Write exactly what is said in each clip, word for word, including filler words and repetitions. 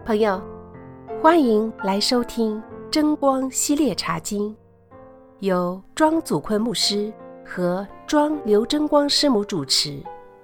朋友，欢迎来收听真光系列茶经，由庄祖坤牧师和庄刘真光师母主持。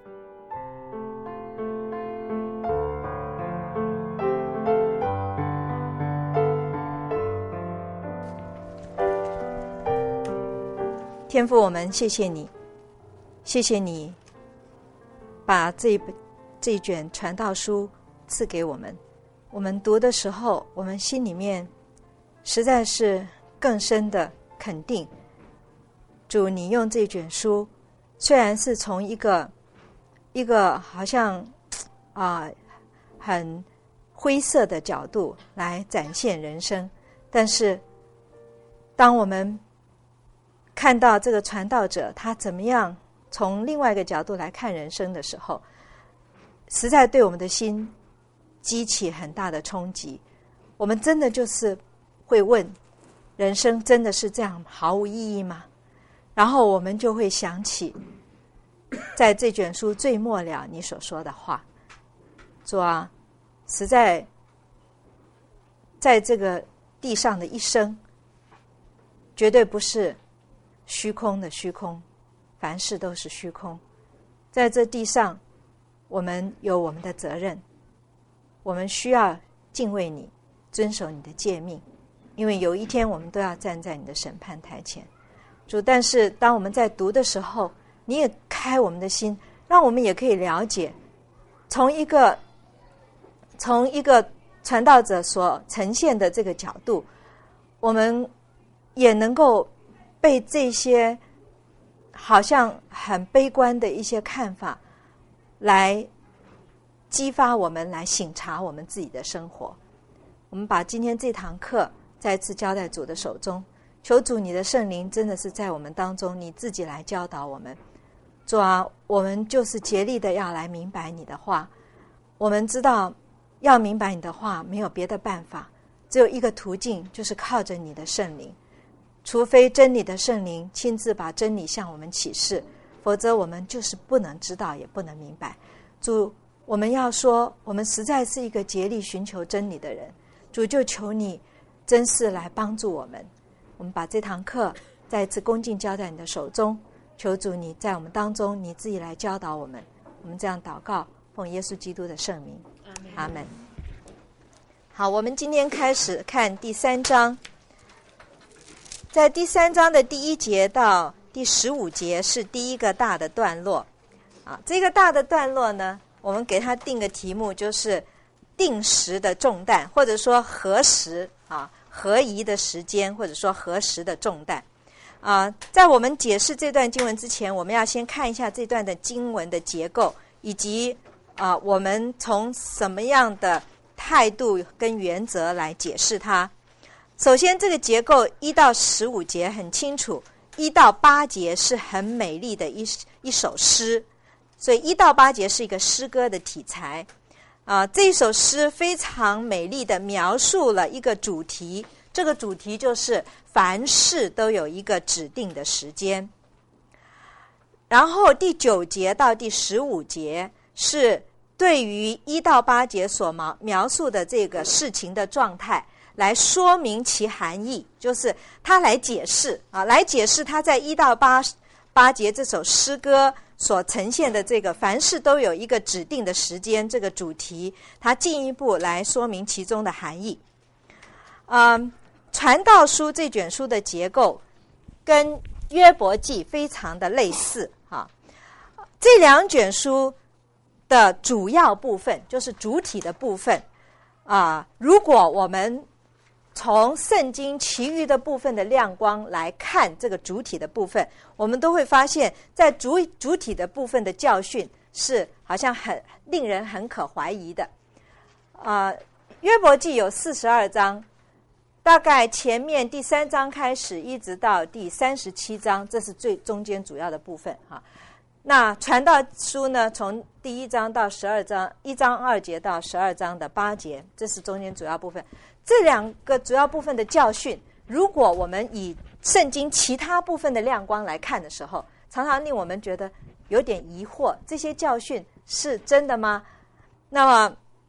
天父，我们谢谢你，谢谢你把这这一卷传道书赐给我们。我们读的时候，我们心里面实在是更深的肯定，主，你用这卷书，虽然是从一个一个好像啊、呃、很灰色的角度来展现人生，但是当我们看到这个传道者他怎么样从另外一个角度来看人生的时候，实在对我们的心激起很大的冲击。我们真的就是会问，人生真的是这样毫无意义吗？然后我们就会想起在这卷书最末了你所说的话，主啊，实在在这个地上的一生绝对不是虚空的虚空，凡事都是虚空。在这地上我们有我们的责任，我们需要敬畏你，遵守你的诫命，因为有一天我们都要站在你的审判台前。主，但是当我们在读的时候，你也开我们的心，让我们也可以了解，从一个从一个传道者所呈现的这个角度，我们也能够被这些好像很悲观的一些看法来激发我们，来省察我们自己的生活。我们把今天这堂课再次交在主的手中，求主你的圣灵真的是在我们当中，你自己来教导我们。主啊，我们就是竭力的要来明白你的话。我们知道要明白你的话没有别的办法，只有一个途径，就是靠着你的圣灵。除非真理的圣灵亲自把真理向我们启示，否则我们就是不能知道，也不能明白。主，我们要说我们实在是一个竭力寻求真理的人，主，就求你真是来帮助我们。我们把这堂课再一次恭敬交在你的手中，求主你在我们当中你自己来教导我们。我们这样祷告，奉耶稣基督的圣名，阿们。好，我们今天开始看第三章。在第三章的第一节到第十五节是第一个大的段落啊，这个大的段落呢，我们给它定个题目，就是定时的重担，或者说合时啊，合宜的时间，或者说合时的重担啊。在我们解释这段经文之前，我们要先看一下这段的经文的结构，以及啊，我们从什么样的态度跟原则来解释它。首先，这个结构一到十五节很清楚，一到八节是很美丽的一一首诗，所以一到八节是一个诗歌的题材啊。这一首诗非常美丽的描述了一个主题，这个主题就是凡事都有一个指定的时间。然后第九节到第十五节是对于一到八节所描述的这个事情的状态来说明其含义，就是他来解释啊，来解释他在一到八八节这首诗歌所呈现的这个凡事都有一个指定的时间这个主题，他进一步来说明其中的含义。嗯，传道书这卷书的结构跟约伯记非常的类似啊，这两卷书的主要部分就是主体的部分啊，如果我们从圣经其余的部分的亮光来看这个主体的部分，我们都会发现在主主体的部分的教训是好像很令人很可怀疑的啊。约伯记有四十二章，大概前面第三章开始一直到第三十七章，这是最中间主要的部分哈。那传道书呢，从第一章到十二章，一章二节到十二章的八节，这是中间主要部分。这两个主要部分的教训，如果我们以圣经其他部分的亮光来看的时候，常常令我们觉得有点疑惑，这些教训是真的吗？那么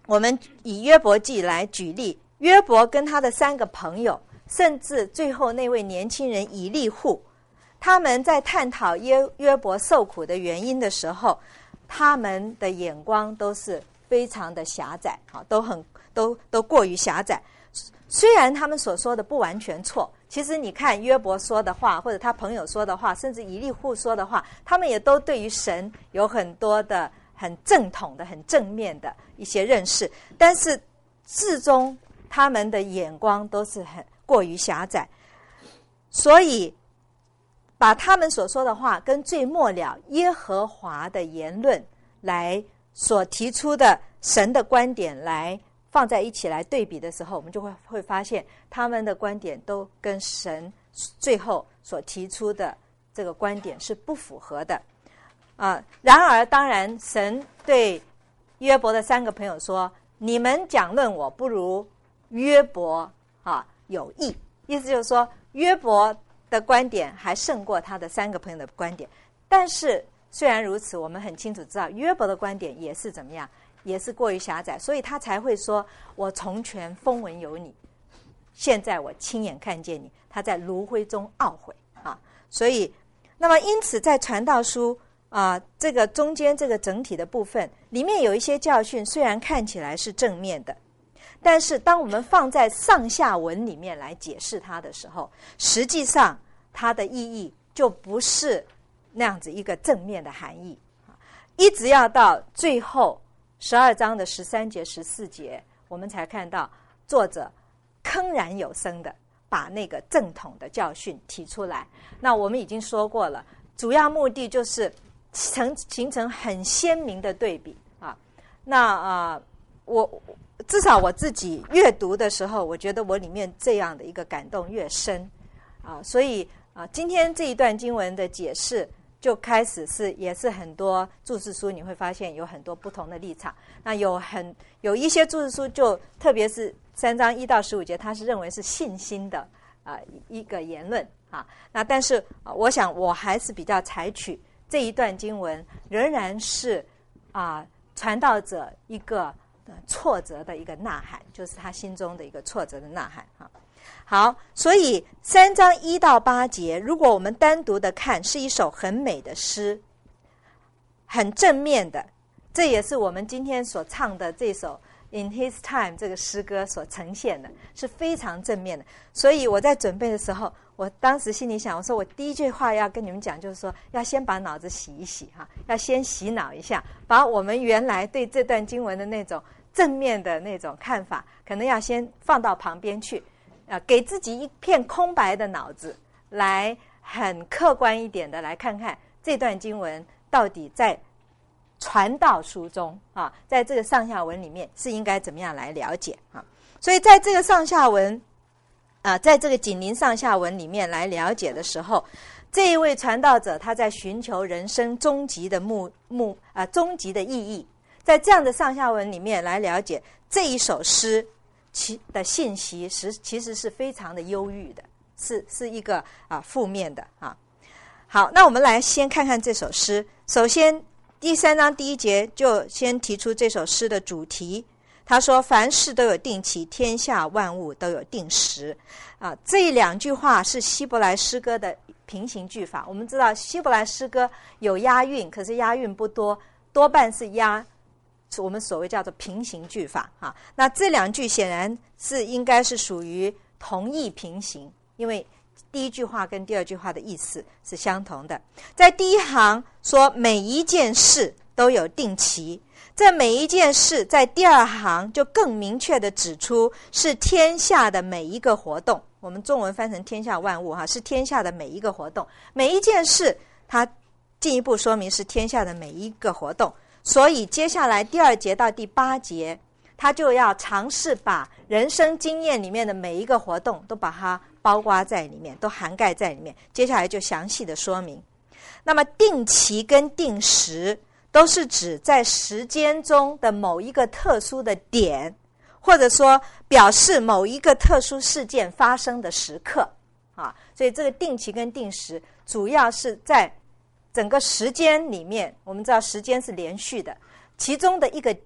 我们以约伯记来举例，约伯跟他的三个朋友，甚至最后那位年轻人以利户，他们在探讨约约伯受苦的原因的时候，他们的眼光都是非常的狭窄啊，都很都都过于狭窄。虽然他们所说的不完全错，其实你看约伯说的话，或者他朋友说的话，甚至以利户说的话，他们也都对于神有很多的很正统的、很正面的一些认识，但是至终他们的眼光都是很过于狭窄，所以把他们所说的话跟最末了耶和华的言论来所提出的神的观点来放在一起来对比的时候，我们就会会发现他们的观点都跟神最后所提出的这个观点是不符合的啊。然而当然神对约伯的三个朋友说，你们讲论我不如约伯啊有益，意思就是说约伯的观点还胜过他的三个朋友的观点。但是虽然如此，我们很清楚知道约伯的观点也是怎么样，也是过于狭窄，所以他才会说，我从前风闻有你，现在我亲眼看见你，他在炉灰中懊悔啊。所以那么因此在传道书啊这个中间这个整体的部分里面有一些教训，虽然看起来是正面的，但是当我们放在上下文里面来解释它的时候，实际上它的意义就不是那样子一个正面的含义，一直要到最后十二章的十三节十四节，我们才看到作者铿然有声的把那个正统的教训提出来。那我们已经说过了，主要目的就是成形成很鲜明的对比啊。那啊、呃，我至少我自己阅读的时候，我觉得我里面这样的一个感动越深啊，所以啊，今天这一段经文的解释就开始是也是很多注释书你会发现有很多不同的立场。那有很有一些注释书就特别是三章一到十五节，他是认为是信心的啊、呃、一个言论啊。那但是、呃、我想我还是比较采取这一段经文仍然是啊、呃、传道者一个、呃、挫折的一个呐喊，就是他心中的一个挫折的呐喊啊。好，所以三章一到八节，如果我们单独的看，是一首很美的诗，很正面的。这也是我们今天所唱的这首 In His Time 这个诗歌所呈现的，是非常正面的。所以我在准备的时候，我当时心里想，我说我第一句话要跟你们讲，就是说要先把脑子洗一洗哈，要先洗脑一下，把我们原来对这段经文的那种正面的那种看法，可能要先放到旁边去。啊，给自己一片空白的脑子，来很客观一点的来看看这段经文到底在传道书中啊，在这个上下文里面是应该怎么样来了解啊？所以在这个上下文啊，在这个紧邻上下文里面来了解的时候，这一位传道者他在寻求人生终极的目目啊，终极的意义，在这样的上下文里面来了解这一首诗。其的信息实其实是非常的忧郁的，是是一个啊负面的啊。好，那我们来先看看这首诗。首先，第三章第一节就先提出这首诗的主题。他说：“凡事都有定期，天下万物都有定时。”啊，这两句话是希伯来诗歌的平行句法。我们知道希伯来诗歌有押韵，可是押韵不多，多半是押。我们所谓叫做平行句法啊，那这两句显然是应该是属于同义平行，因为第一句话跟第二句话的意思是相同的。在第一行说每一件事都有定期，这每一件事在第二行就更明确的指出是天下的每一个活动，我们中文翻成天下万物哈，是天下的每一个活动，每一件事它进一步说明是天下的每一个活动。所以接下来第二节到第八节，他就要尝试把人生经验里面的每一个活动都把它包括在里面，都涵盖在里面。接下来就详细的说明。那么定期跟定时都是指在时间中的某一个特殊的点，或者说表示某一个特殊事件发生的时刻啊。所以这个定期跟定时主要是在整个时间里面，我们知道时间是连续的，其中的一个点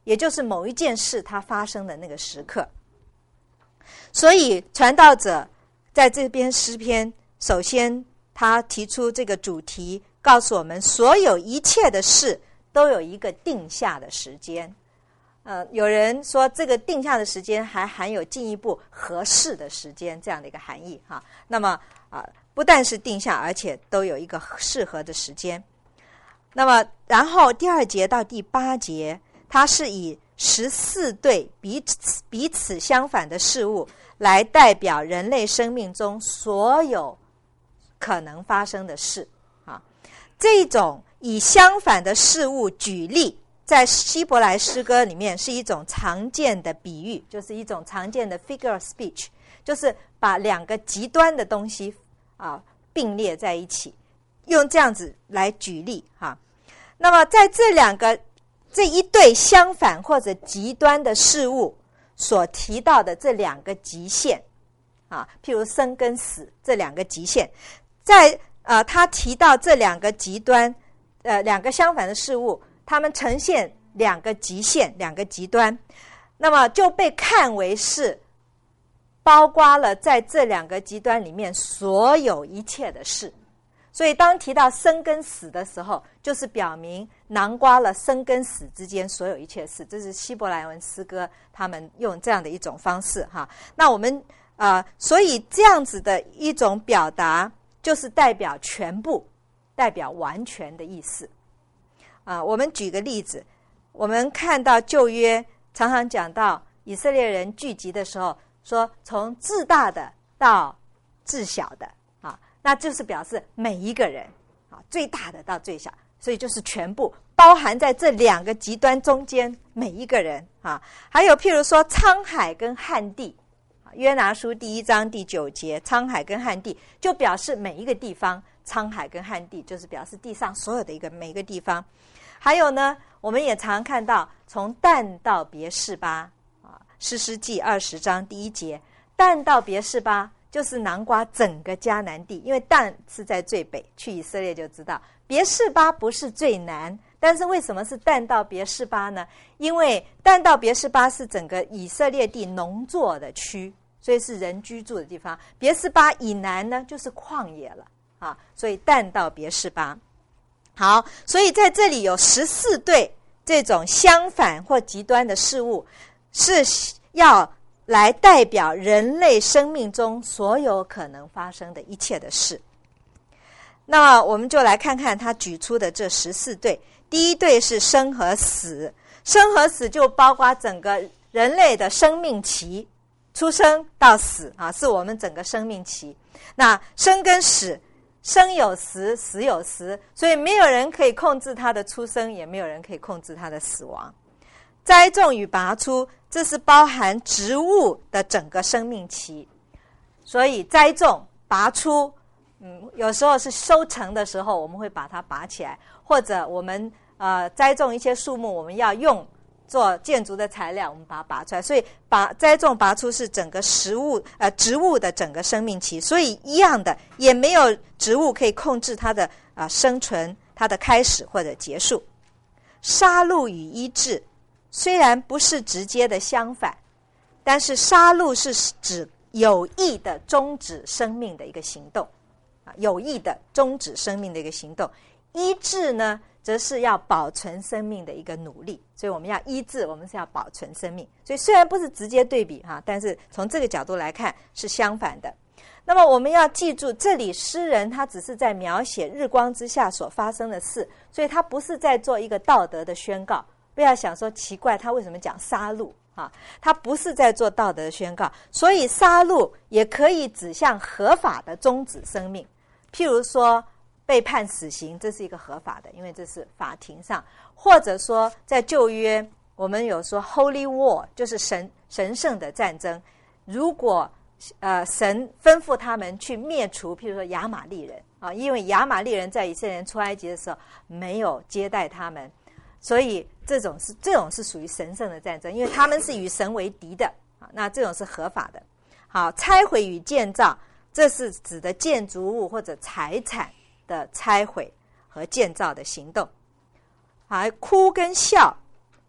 也就是某一件事它发生的那个时刻。所以传道者在这边诗篇，首先他提出这个主题，告诉我们所有一切的事都有一个定下的时间。呃，有人说这个定下的时间还含有进一步合适的时间这样的一个含义哈。那么啊、呃，不但是定下，而且都有一个适合的时间。那么然后第二节到第八节，它是以十四对彼此彼此相反的事物来代表人类生命中所有可能发生的事啊。这种以相反的事物举例，在希伯来诗歌里面是一种常见的比喻，就是一种常见的 figure of speech， 就是把两个极端的东西啊并列在一起，用这样子来举例哈。那么在这两个这一对相反或者极端的事物所提到的这两个极限啊，譬如生跟死这两个极限，在呃他提到这两个极端呃两个相反的事物，它们呈现两个极限两个极端，那么就被看为是包括了在这两个极端里面所有一切的事。所以当提到生跟死的时候，就是表明囊括了生跟死之间所有一切事。这是希伯来文诗歌他们用这样的一种方式哈。那我们呃，所以这样子的一种表达，就是代表全部，代表完全的意思啊、呃。我们举个例子，我们看到旧约常常讲到以色列人聚集的时候，说从至大的到至小的。那就是表示每一个人啊，最大的到最小，所以就是全部包含在这两个极端中间每一个人啊。还有譬如说沧海跟旱地，约拿书第一章第九节，沧海跟旱地就表示每一个地方，沧海跟旱地就是表示地上所有的一个每一个地方。还有呢，我们也常看到从但到别是巴啊，士师记二十章第一节，但到别是巴就是囊括整个迦南地，因为但是在最北，去以色列就知道。别是巴不是最南，但是为什么是但到别是巴呢？因为但到别是巴是整个以色列地农作的区，所以是人居住的地方。别是巴以南呢，就是旷野了啊，所以但到别是巴。好，所以在这里有十四对这种相反或极端的事物，是要来代表人类生命中所有可能发生的一切的事。那么我们就来看看他举出的这十四对。第一对是生和死，生和死就包括整个人类的生命期，出生到死啊，是我们整个生命期。那生跟死，生有时，死有时，所以没有人可以控制他的出生，也没有人可以控制他的死亡。栽种与拔出，这是包含植物的整个生命期，所以栽种拔出，嗯，有时候是收成的时候我们会把它拔起来，或者我们呃栽种一些树木，我们要用做建筑的材料，我们把它拔出来，所以把栽种拔出是整个食物呃植物的整个生命期。所以一样的，也没有植物可以控制它的啊、呃、生存，它的开始或者结束。杀戮与医治虽然不是直接的相反，但是杀戮是指有意的终止生命的一个行动啊，有意的终止生命的一个行动。医治呢，则是要保存生命的一个努力，所以我们要医治，我们是要保存生命。所以虽然不是直接对比哈，但是从这个角度来看是相反的。那么我们要记住，这里诗人他只是在描写日光之下所发生的事，所以他不是在做一个道德的宣告。不要想说奇怪，他为什么讲杀戮啊？他不是在做道德的宣告，所以杀戮也可以指向合法的终止生命。譬如说被判死刑，这是一个合法的，因为这是法庭上，或者说在旧约我们有说 Holy War， 就是神神圣的战争。如果呃神吩咐他们去灭除，譬如说亚玛力人啊，因为亚玛力人在以色列人出埃及的时候没有接待他们。所以这种是这种是属于神圣的战争，因为他们是与神为敌的啊，那这种是合法的。好，拆毁与建造，这是指的建筑物或者财产的拆毁和建造的行动。好，哭跟笑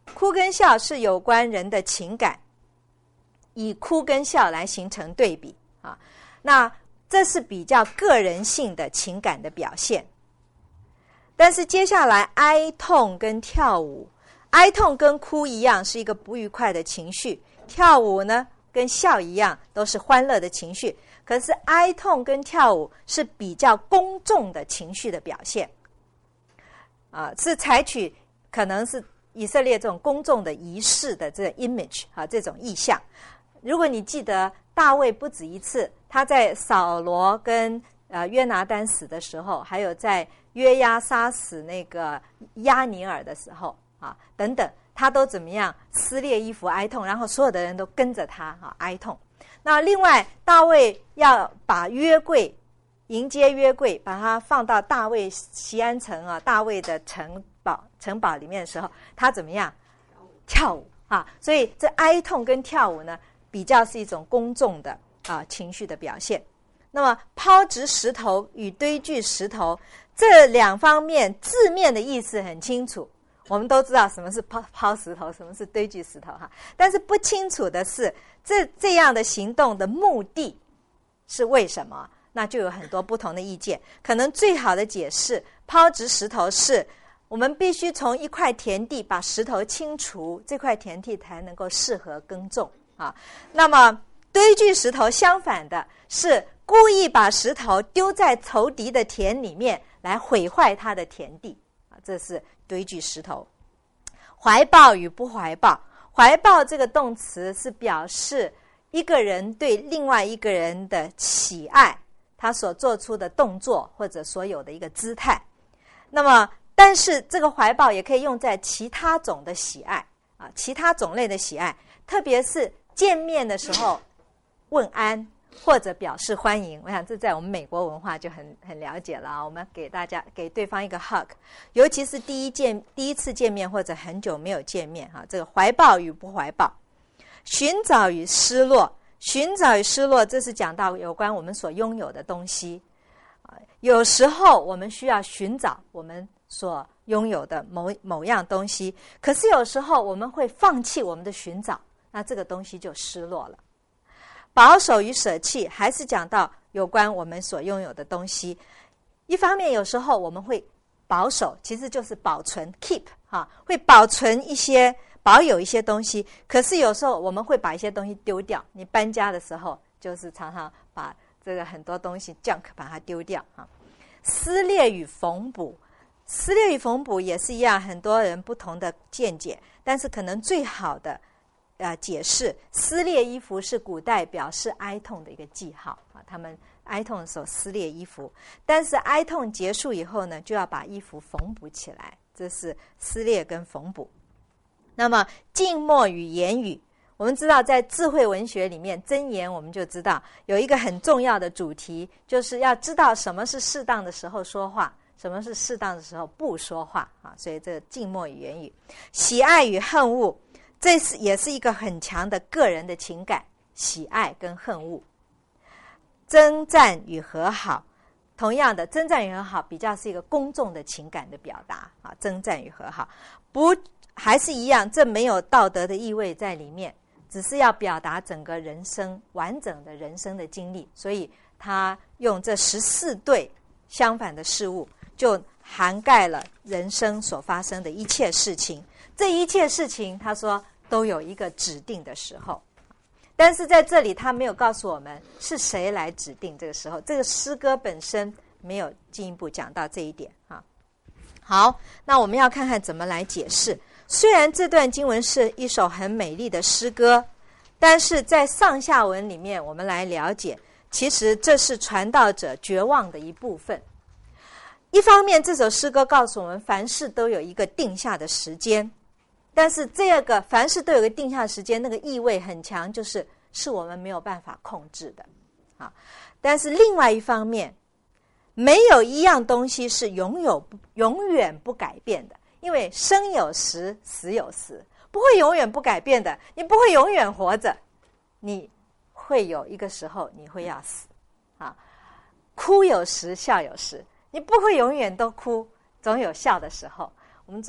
哭跟笑是有关人的情感，以哭跟笑来形成对比啊。那这是比较个人性的情感的表现。但是接下来哀痛跟跳舞，哀痛跟哭一样是一个不愉快的情绪，跳舞呢跟笑一样都是欢乐的情绪。可是哀痛跟跳舞是比较公众的情绪的表现啊，是采取可能是以色列这种公众的仪式的这个 image 啊，这种意象。如果你记得大卫不止一次，他在扫罗跟呃约拿单死的时候，还有在约押杀死那个押尼尔的时候啊等等，他都怎么样撕裂衣服哀痛，然后所有的人都跟着他啊哀痛。那另外大卫要把约柜迎接约柜，把它放到大卫锡安城啊大卫的城堡城堡里面的时候，他怎么样跳舞啊？所以这哀痛跟跳舞呢比较是一种公众的啊情绪的表现。那么抛掷石头与堆聚石头这两方面字面的意思很清楚，我们都知道什么是抛抛石头，什么是堆聚石头哈。但是不清楚的是这这样的行动的目的是为什么，那就有很多不同的意见。可能最好的解释，抛掷石头是我们必须从一块田地把石头清除，这块田地才能够适合耕种啊。那么堆聚石头相反的是故意把石头丢在仇敌的田里面来毁坏他的田地啊，这是堆聚石头。怀抱与不怀抱，怀抱这个动词是表示一个人对另外一个人的喜爱，他所做出的动作或者所有的一个姿态。那么但是这个怀抱也可以用在其他种的喜爱啊，其他种类的喜爱，特别是见面的时候问安或者表示欢迎。我想这在我们美国文化就很很了解了啊。我们给大家给对方一个 hug， 尤其是第一见第一次见面或者很久没有见面哈，这个怀抱与不怀抱。寻找与失落，寻找与失落，这是讲到有关我们所拥有的东西啊。有时候我们需要寻找我们所拥有的某某样东西，可是有时候我们会放弃我们的寻找，那这个东西就失落了。保守与舍弃，还是讲到有关我们所拥有的东西。一方面有时候我们会保守，其实就是保存 keep 哈，会保存一些保有一些东西，可是有时候我们会把一些东西丢掉。你搬家的时候就是常常把这个很多东西 junk 把它丢掉哈。撕裂与缝补，撕裂与缝补也是一样，很多人不同的见解，但是可能最好的呃，解释撕裂衣服是古代表示哀痛的一个记号啊，他们哀痛的时候撕裂衣服，但是哀痛结束以后呢，就要把衣服缝补起来，这是撕裂跟缝补。那么静默与言语，我们知道在智慧文学里面，箴言我们就知道有一个很重要的主题，就是要知道什么是适当的时候说话，什么是适当的时候不说话啊。所以这个静默与言语，喜爱与恨恶，这是也是一个很强的个人的情感，喜爱跟恨恶。征战与和好，同样的，征战与和好比较是一个公众的情感的表达啊。征战与和好不还是一样，这没有道德的意味在里面，只是要表达整个人生完整的人生的经历，所以他用这十四对相反的事物，就涵盖了人生所发生的一切事情。这一切事情，他说都有一个指定的时候，但是在这里他没有告诉我们是谁来指定这个时候，这个诗歌本身没有进一步讲到这一点啊。好，那我们要看看怎么来解释。虽然这段经文是一首很美丽的诗歌，但是在上下文里面我们来了解，其实这是传道者绝望的一部分。一方面这首诗歌告诉我们凡事都有一个定下的时间，但是这个凡事都有个定下的时间，那个意味很强，就是是我们没有办法控制的啊。但是另外一方面，没有一样东西是永有永远不改变的，因为生有时，死有时，不会永远不改变的。你不会永远活着，你会有一个时候你会要死啊。哭有时，笑有时，你不会永远都哭，总有笑的时候。我们中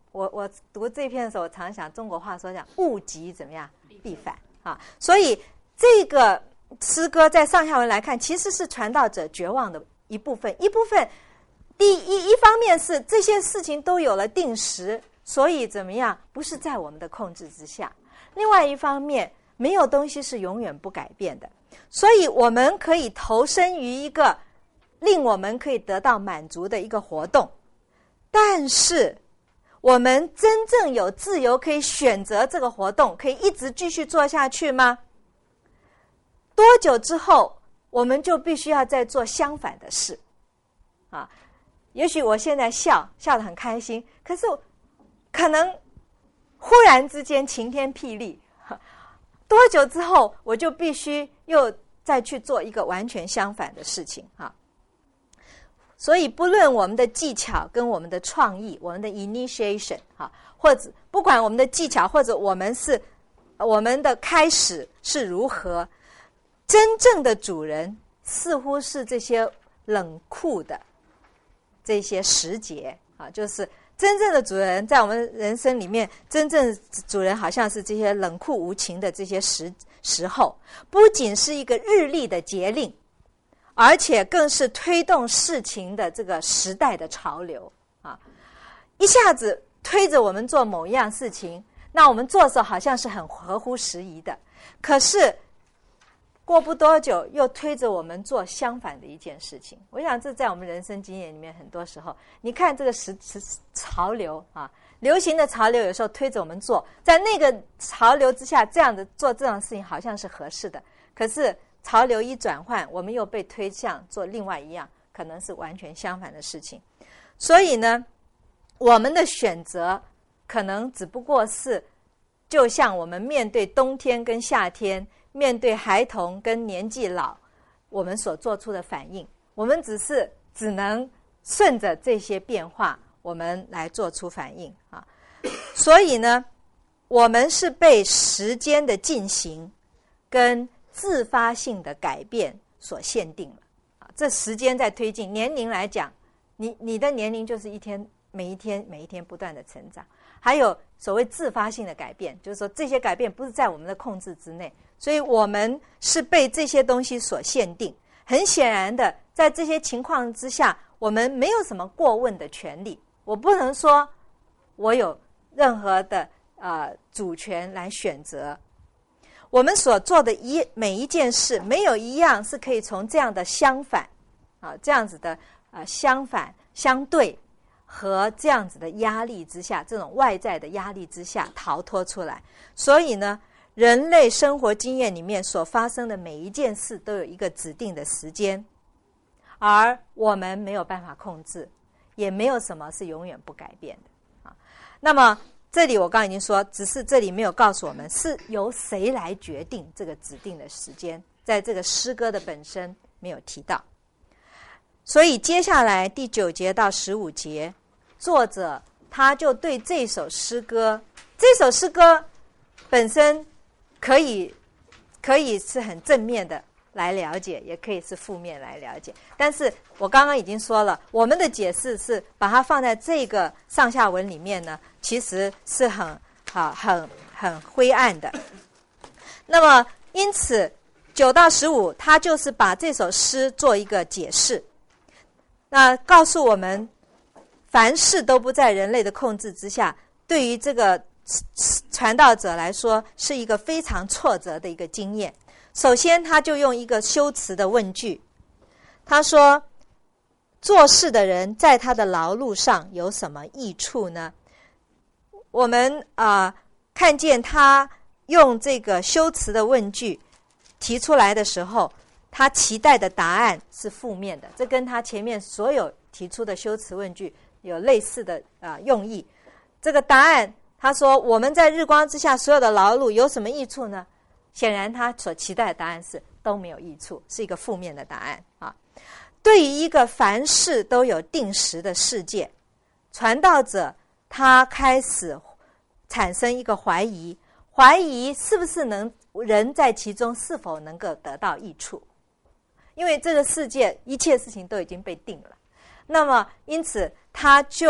我我读这篇的时候，我常想中国话说讲物极怎么样必反啊，所以这个诗歌在上下文来看，其实是传道者绝望的一部分。一部分，第一一方面是这些事情都有了定时，所以怎么样，不是在我们的控制之下。另外一方面，没有东西是永远不改变的，所以我们可以投身于一个令我们可以得到满足的一个活动，但是我们真正有自由可以选择这个活动，可以一直继续做下去吗？多久之后我们就必须要再做相反的事啊？也许我现在笑笑得很开心，可是可能忽然之间晴天霹雳，多久之后我就必须又再去做一个完全相反的事情啊！所以不论我们的技巧跟我们的创意，我们的 initiation 啊，或者不管我们的技巧或者我们是我们的开始是如何，真正的主人似乎是这些冷酷的这些时节啊，就是真正的主人在我们人生里面，真正主人好像是这些冷酷无情的这些时时候，不仅是一个日历的节令，而且更是推动事情的这个时代的潮流啊！一下子推着我们做某一样事情，那我们做的时候好像是很合乎时宜的，可是过不多久又推着我们做相反的一件事情。我想这在我们人生经验里面，很多时候你看这个时时潮流啊，流行的潮流有时候推着我们做，在那个潮流之下这样的做这样的事情好像是合适的，可是潮流一转换，我们又被推向做另外一样可能是完全相反的事情。所以呢，我们的选择可能只不过是就像我们面对冬天跟夏天，面对孩童跟年纪老，我们所做出的反应，我们只是只能顺着这些变化我们来做出反应啊。所以呢，我们是被时间的进行跟自发性的改变所限定了啊。这时间在推进，年龄来讲，你你的年龄就是一天每一天每一天不断的成长。还有所谓自发性的改变，就是说这些改变不是在我们的控制之内，所以我们是被这些东西所限定。很显然的，在这些情况之下，我们没有什么过问的权利。我不能说我有任何的呃主权来选择。我们所做的一每一件事，没有一样是可以从这样的相反啊这样子的呃相反相对和这样子的压力之下，这种外在的压力之下逃脱出来。所以呢，人类生活经验里面所发生的每一件事都有一个指定的时间，而我们没有办法控制，也没有什么是永远不改变的啊。那么这里我刚刚已经说，只是这里没有告诉我们是由谁来决定这个指定的时间，在这个诗歌的本身没有提到。所以接下来第九节到十五节，作者他就对这首诗歌，这首诗歌本身可以可以是很正面的来了解，也可以是负面来了解。但是我刚刚已经说了，我们的解释是把它放在这个上下文里面呢，其实是很啊很很灰暗的。那么因此九到十五，他就是把这首诗做一个解释。那告诉我们，凡事都不在人类的控制之下，对于这个传道者来说是一个非常挫折的一个经验。首先他就用一个修辞的问句，他说做事的人在他的劳碌上有什么益处呢？我们啊、呃、看见他用这个修辞的问句提出来的时候，他期待的答案是负面的，这跟他前面所有提出的修辞问句有类似的啊、呃、用意。这个答案他说我们在日光之下所有的劳碌有什么益处呢？显然他所期待的答案是都没有益处，是一个负面的答案啊。对于一个凡事都有定时的世界，传道者他开始产生一个怀疑，怀疑是不是能人在其中是否能够得到益处，因为这个世界一切事情都已经被定了。那么因此他就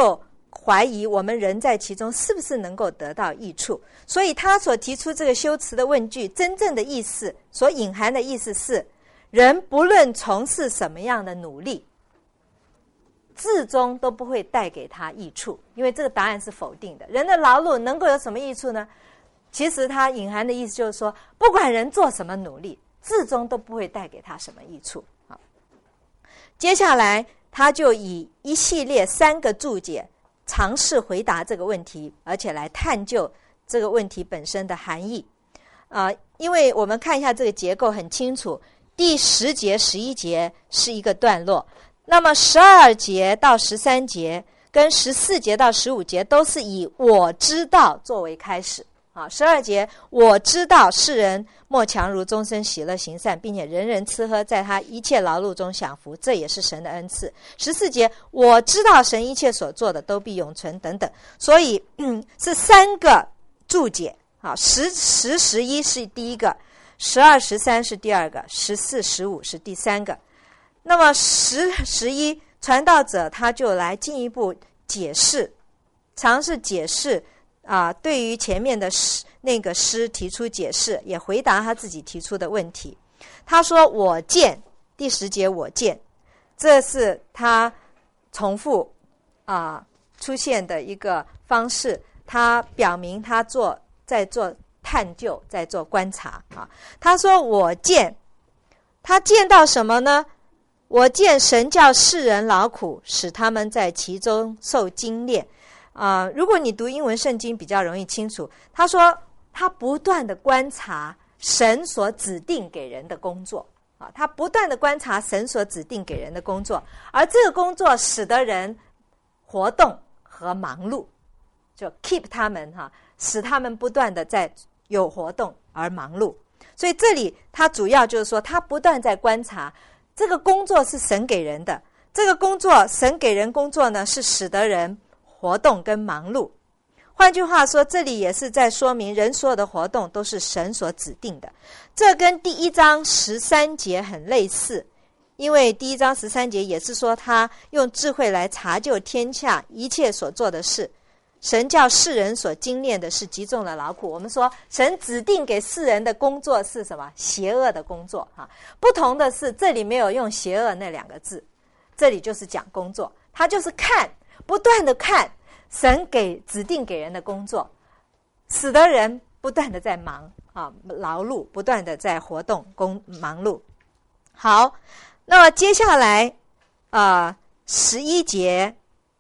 怀疑我们人在其中是不是能够得到益处。所以他所提出这个修辞的问句，真正的意思所隐含的意思是，人不论从事什么样的努力，至终都不会带给他益处。因为这个答案是否定的，人的劳碌能够有什么益处呢？其实它隐含的意思就是说，不管人做什么努力，至终都不会带给他什么益处。好，接下来他就以一系列三个注解尝试回答这个问题，而且来探究这个问题本身的含义。啊、呃，因为我们看一下这个结构很清楚，第十节、十一节是一个段落，那么十二节到十三节跟十四节到十五节都是以我知道作为开始。啊，十二节我知道世人莫强如终身喜乐行善，并且人人吃喝，在他一切劳碌中享福，这也是神的恩赐。十四节我知道神一切所做的都必永存等等。所以、嗯、是三个注解。好，十十十一是第一个，十二十三是第二个，十四十五是第三个。那么十十一传道者他就来进一步解释，尝试解释啊，对于前面的诗那个诗提出解释，也回答他自己提出的问题。他说我见，第十节我见，这是他重复啊出现的一个方式，他表明他做在做探究，在做观察啊。他说我见，他见到什么呢？我见神叫世人劳苦，使他们在其中受精炼。啊、呃，如果你读英文圣经比较容易清楚，他说他不断的观察神所指定给人的工作啊，他不断的观察神所指定给人的工作，而这个工作使得人活动和忙碌，就 keep 他们哈、啊，使他们不断的在有活动而忙碌。所以这里他主要就是说，他不断在观察这个工作是神给人的，这个工作神给人工作呢，是使得人活动跟忙碌。换句话说，这里也是在说明人所有的活动都是神所指定的。这跟第一章十三节很类似，因为第一章十三节也是说他用智慧来查究天下一切所做的事，神叫世人所精炼的是极重的劳苦。我们说神指定给世人的工作是什么？邪恶的工作啊。不同的是，这里没有用邪恶那两个字，这里就是讲工作，他就是看，不断的看神给指定给人的工作，使得人不断的在忙啊，劳碌，不断的在活动工忙碌。好，那么接下来啊，十一节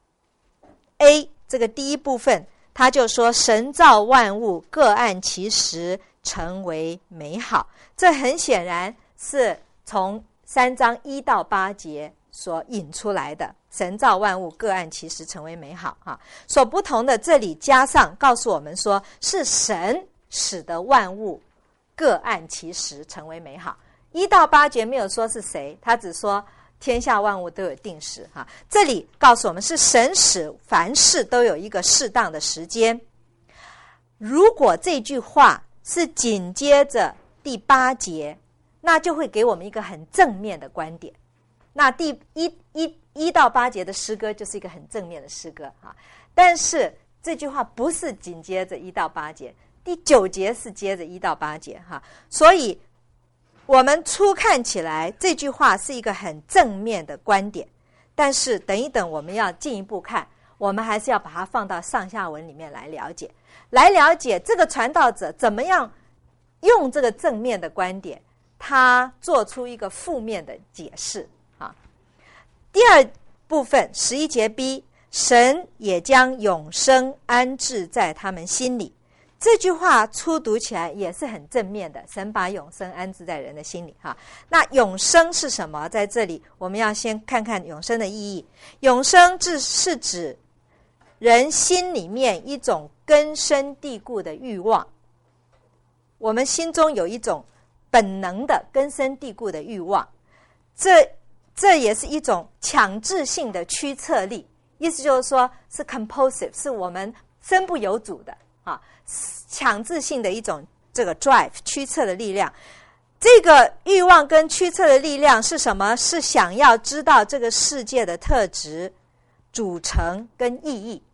A 这个第一部分，他就说神造万物各按其时成为美好。这很显然是从三章一到八节所引出来的，神造万物各按其时成为美好啊。所不同的，这里加上告诉我们说，是神使得万物各按其时成为美好。一到八节没有说是谁，他只说天下万物都有定时哈。这里告诉我们是神使凡事都有一个适当的时间。如果这句话是紧接着第八节，那就会给我们一个很正面的观点。那第一一一到八节的诗歌就是一个很正面的诗歌啊，但是这句话不是紧接着一到八节，第九节是接着一到八节哈，所以我们初看起来这句话是一个很正面的观点，但是等一等我们要进一步看，我们还是要把它放到上下文里面来了解，来了解这个传道者怎么样用这个正面的观点，他做出一个负面的解释啊。第二部分十一节 B， 神也将永生安置在他们心里。这句话初读起来也是很正面的，神把永生安置在人的心里哈。那永生是什么？在这里我们要先看看永生的意义。永生是指人心里面一种根深蒂固的欲望，我们心中有一种本能的根深蒂固的欲望，这这也是一种强制性的驱策力，意思就是说是 compulsive， 是我们身不由主的啊，强制性的一种这个 drive 驱策的力量。这个欲望跟驱策的力量是什么？是想要知道这个世界的特质、组成跟意义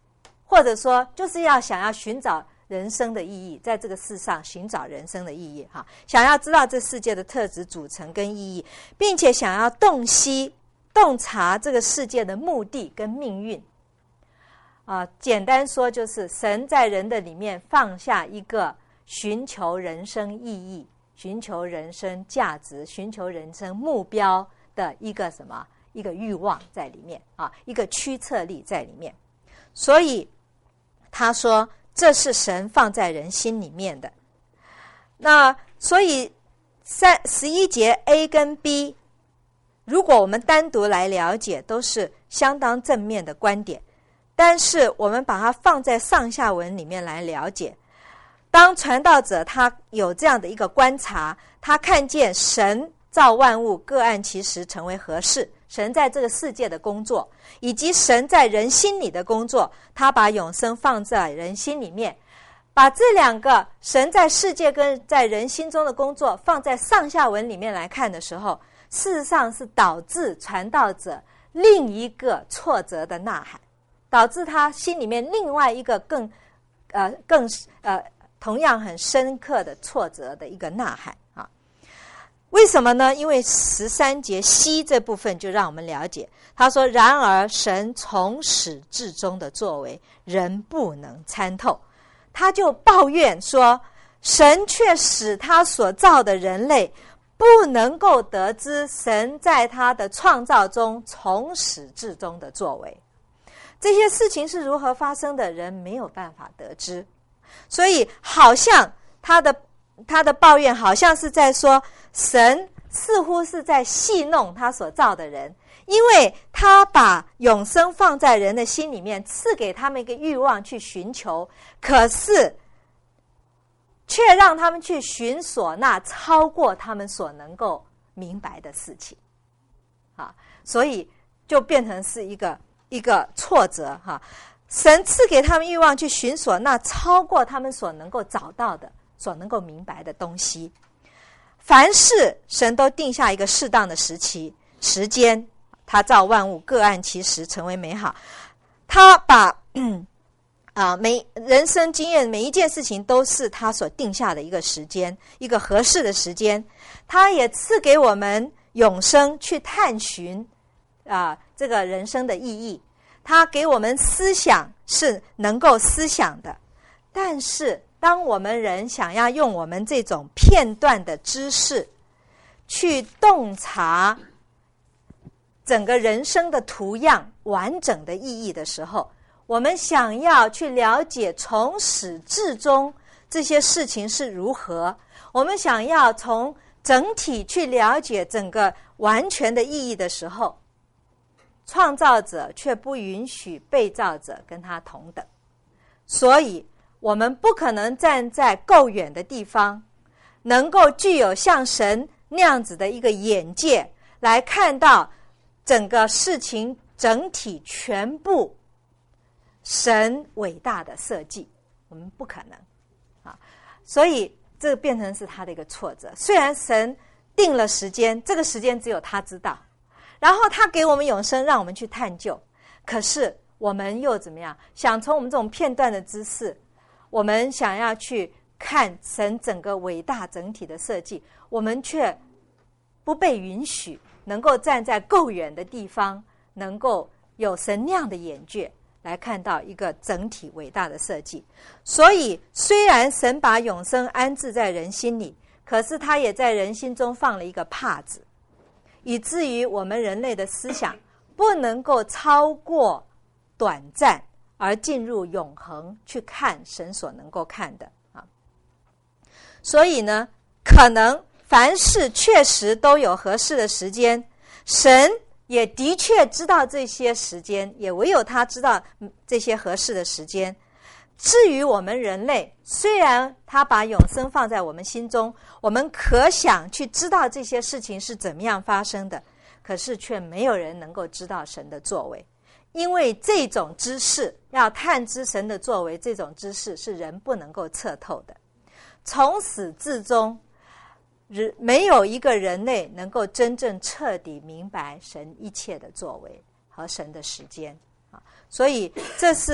或者说就是要想要寻找人生的意义，在这个世上寻找人生的意义哈，想要知道这世界的特质组成跟意义，并且想要洞悉洞察这个世界的目的跟命运啊，简单说就是神在人的里面放下一个寻求人生意义、寻求人生价值、寻求人生目标的一个什么一个欲望在里面啊，一个驱策力在里面。所以他说这是神放在人心里面的。那所以三十一节 A 跟 B， 如果我们单独来了解，都是相当正面的观点，但是我们把它放在上下文里面来了解，当传道者他有这样的一个观察，他看见神造万物各按其时成为合适，神在这个世界的工作，以及神在人心里的工作，他把永生放在人心里面，把这两个神在世界跟在人心中的工作放在上下文里面来看的时候，事实上是导致传道者另一个挫折的呐喊，导致他心里面另外一个更呃更呃同样很深刻的挫折的一个呐喊啊。为什么呢？因为十三节 C 这部分就让我们了解，他说然而神从始至终的作为人不能参透，他就抱怨说神却使他所造的人类不能够得知神在他的创造中从始至终的作为，这些事情是如何发生的，人没有办法得知。所以好像他的他的抱怨好像是在说，神似乎是在戏弄他所造的人，因为他把永生放在人的心里面，赐给他们一个欲望去寻求，可是却让他们去寻索那超过他们所能够明白的事情啊，所以就变成是一个一个挫折哈。神赐给他们欲望去寻索那超过他们所能够找到的、所能够明白的东西。凡事神都定下一个适当的时期、时间，他造万物各按其时成为美好。他把嗯啊每人生经验每一件事情都是他所定下的一个时间，一个合适的时间。他也赐给我们永生去探寻啊这个人生的意义。他给我们思想是能够思想的，但是当我们人想要用我们这种片段的知识去洞察整个人生的图样完整的意义的时候，我们想要去了解从始至终这些事情是如何，我们想要从整体去了解整个完全的意义的时候，创造者却不允许被造者跟他同等，所以我们不可能站在够远的地方，能够具有像神那样子的一个眼界来看到整个事情整体全部神伟大的设计，我们不可能啊，所以这个变成是他的一个挫折。虽然神定了时间，这个时间只有他知道，然后他给我们永生让我们去探究，可是我们又怎么样，想从我们这种片段的知识，我们想要去看神整个伟大整体的设计，我们却不被允许能够站在够远的地方，能够有神那样的眼界来看到一个整体伟大的设计。所以虽然神把永生安置在人心里，可是他也在人心中放了一个帕子，以至于我们人类的思想不能够超过短暂而进入永恒去看神所能够看的啊。所以呢，可能凡事确实都有合适的时间，神也的确知道这些时间，也唯有他知道这些合适的时间。至于我们人类，虽然他把永生放在我们心中，我们可想去知道这些事情是怎么样发生的，可是却没有人能够知道神的作为，因为这种知识要探知神的作为，这种知识是人不能够测透的。从始至终没有一个人类能够真正彻底明白神一切的作为和神的时间啊，所以这是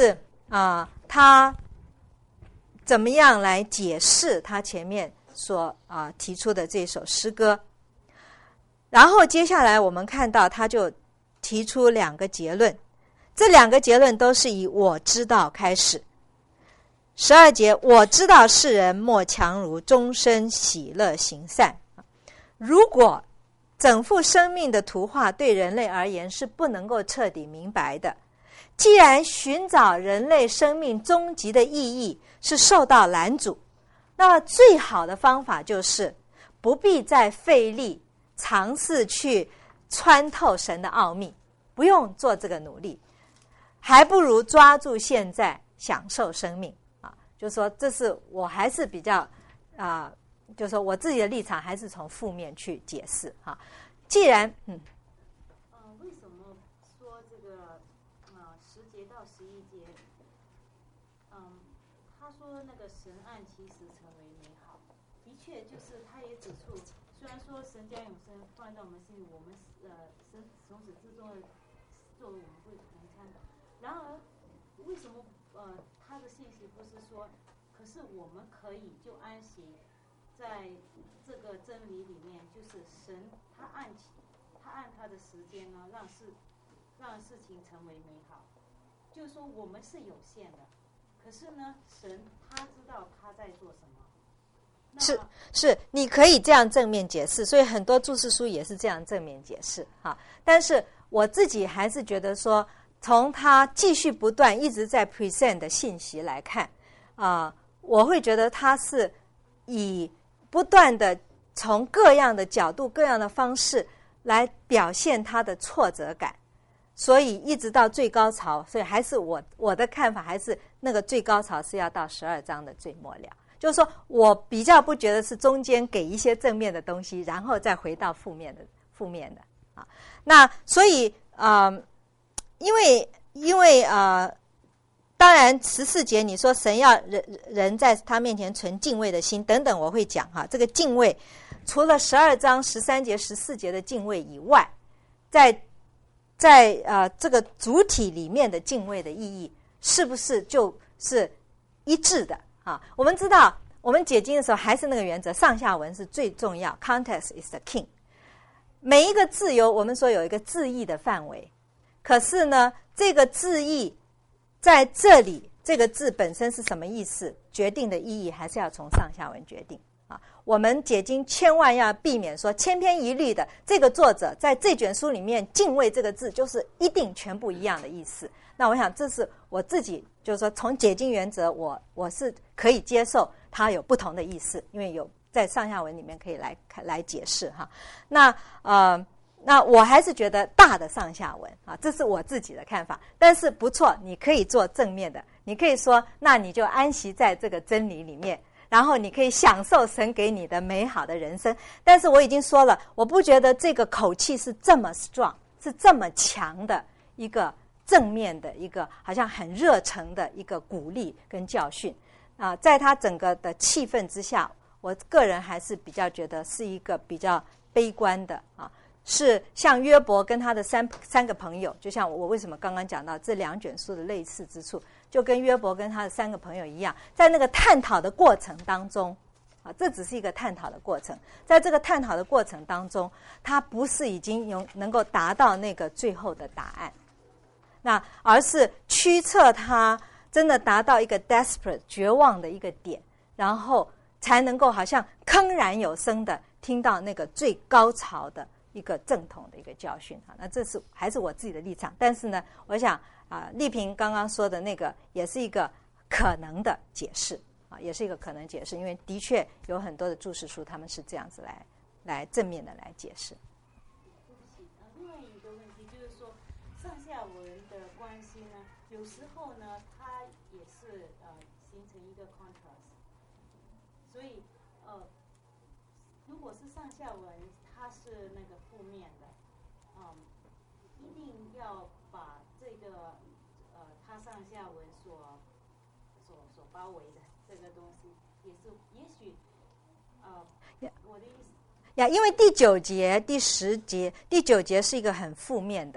啊、呃，他怎么样来解释他前面所啊、呃、提出的这首诗歌。然后接下来我们看到他就提出两个结论，这两个结论都是以我知道开始。十二节，我知道世人莫强如终身喜乐行善。如果整幅生命的图画对人类而言是不能够彻底明白的，既然寻找人类生命终极的意义是受到拦阻，那么最好的方法就是不必再费力尝试去穿透神的奥秘，不用做这个努力，还不如抓住现在享受生命啊！就是说，这是我还是比较啊、呃，就是说我自己的立场还是从负面去解释哈、啊。既然嗯， 呃，为什么说这个呃十节到十一节，嗯，他说那个神按其实成为美好，的确就是他也指出。虽然说神将永生放在我们心里，我们呃神从始至终的作为我们会能参考。然而，为什么呃他的信息不是说，可是我们可以就安息在这个真理里面，就是神他按他按他的时间呢，让事让事情成为美好。就是说我们是有限的，可是呢，神他知道他在做什么。 是是，你可以这样正面解释，所以很多注释书也是这样正面解释哈。但是我自己还是觉得说，从他继续不断一直在 present 的信息来看啊、呃，我会觉得他是以不断的从各样的角度、各样的方式来表现他的挫折感，所以一直到最高潮。所以还是我我的看法，还是那个最高潮是要到十二章的最末了。就是说我比较不觉得是中间给一些正面的东西，然后再回到负面的负面的啊。那所以呃，因为因为呃，当然十四节你说神要人人在他面前存敬畏的心等等，我会讲哈。这个敬畏除了十二章十三节、十四节的敬畏以外，在在呃这个主体里面的敬畏的意义，是不是就是一致的？啊，我们知道，我们解经的时候还是那个原则，上下文是最重要 ，context is the king。每一个字有我们说有一个字义的范围，可是呢，这个字义在这里，这个字本身是什么意思，决定的意义还是要从上下文决定啊。我们解经千万要避免说千篇一律的，这个作者在这卷书里面敬畏这个字就是一定全部一样的意思。那我想这是我自己就是说从解经原则我我是可以接受它有不同的意思，因为有在上下文里面可以来来解释哈。那呃那我还是觉得大的上下文啊，这是我自己的看法。但是不错，你可以做正面的，你可以说那你就安息在这个真理里面，然后你可以享受神给你的美好的人生。但是我已经说了，我不觉得这个口气是这么 strong， 是这么强的一个正面的一个好像很热诚的一个鼓励跟教训啊、呃，在他整个的气氛之下，我个人还是比较觉得是一个比较悲观的啊，是像约伯跟他的三三个朋友，就像我为什么刚刚讲到这两卷书的类似之处，就跟约伯跟他的三个朋友一样，在那个探讨的过程当中啊，这只是一个探讨的过程，在这个探讨的过程当中，他不是已经有能够达到那个最后的答案。那而是驱策他真的达到一个 desperate 绝望的一个点，然后才能够好像铿然有声的听到那个最高潮的一个正统的一个教训啊。那这是还是我自己的立场，但是呢，我想啊，丽萍刚刚说的那个也是一个可能的解释啊，也是一个可能解释，因为的确有很多的注释书他们是这样子来来正面的来解释。 对不起，呃，另外一个问题就是说，上下文的关系呢，有时候呢，它也是呃形成一个 contrast。所以呃，如果是上下文，它是那个负面的，嗯，一定要把这个呃它上下文所所所包围的这个东西，也是也许呃，我的意思。 呀，因为第九节、第十节、第九节是一个很负面的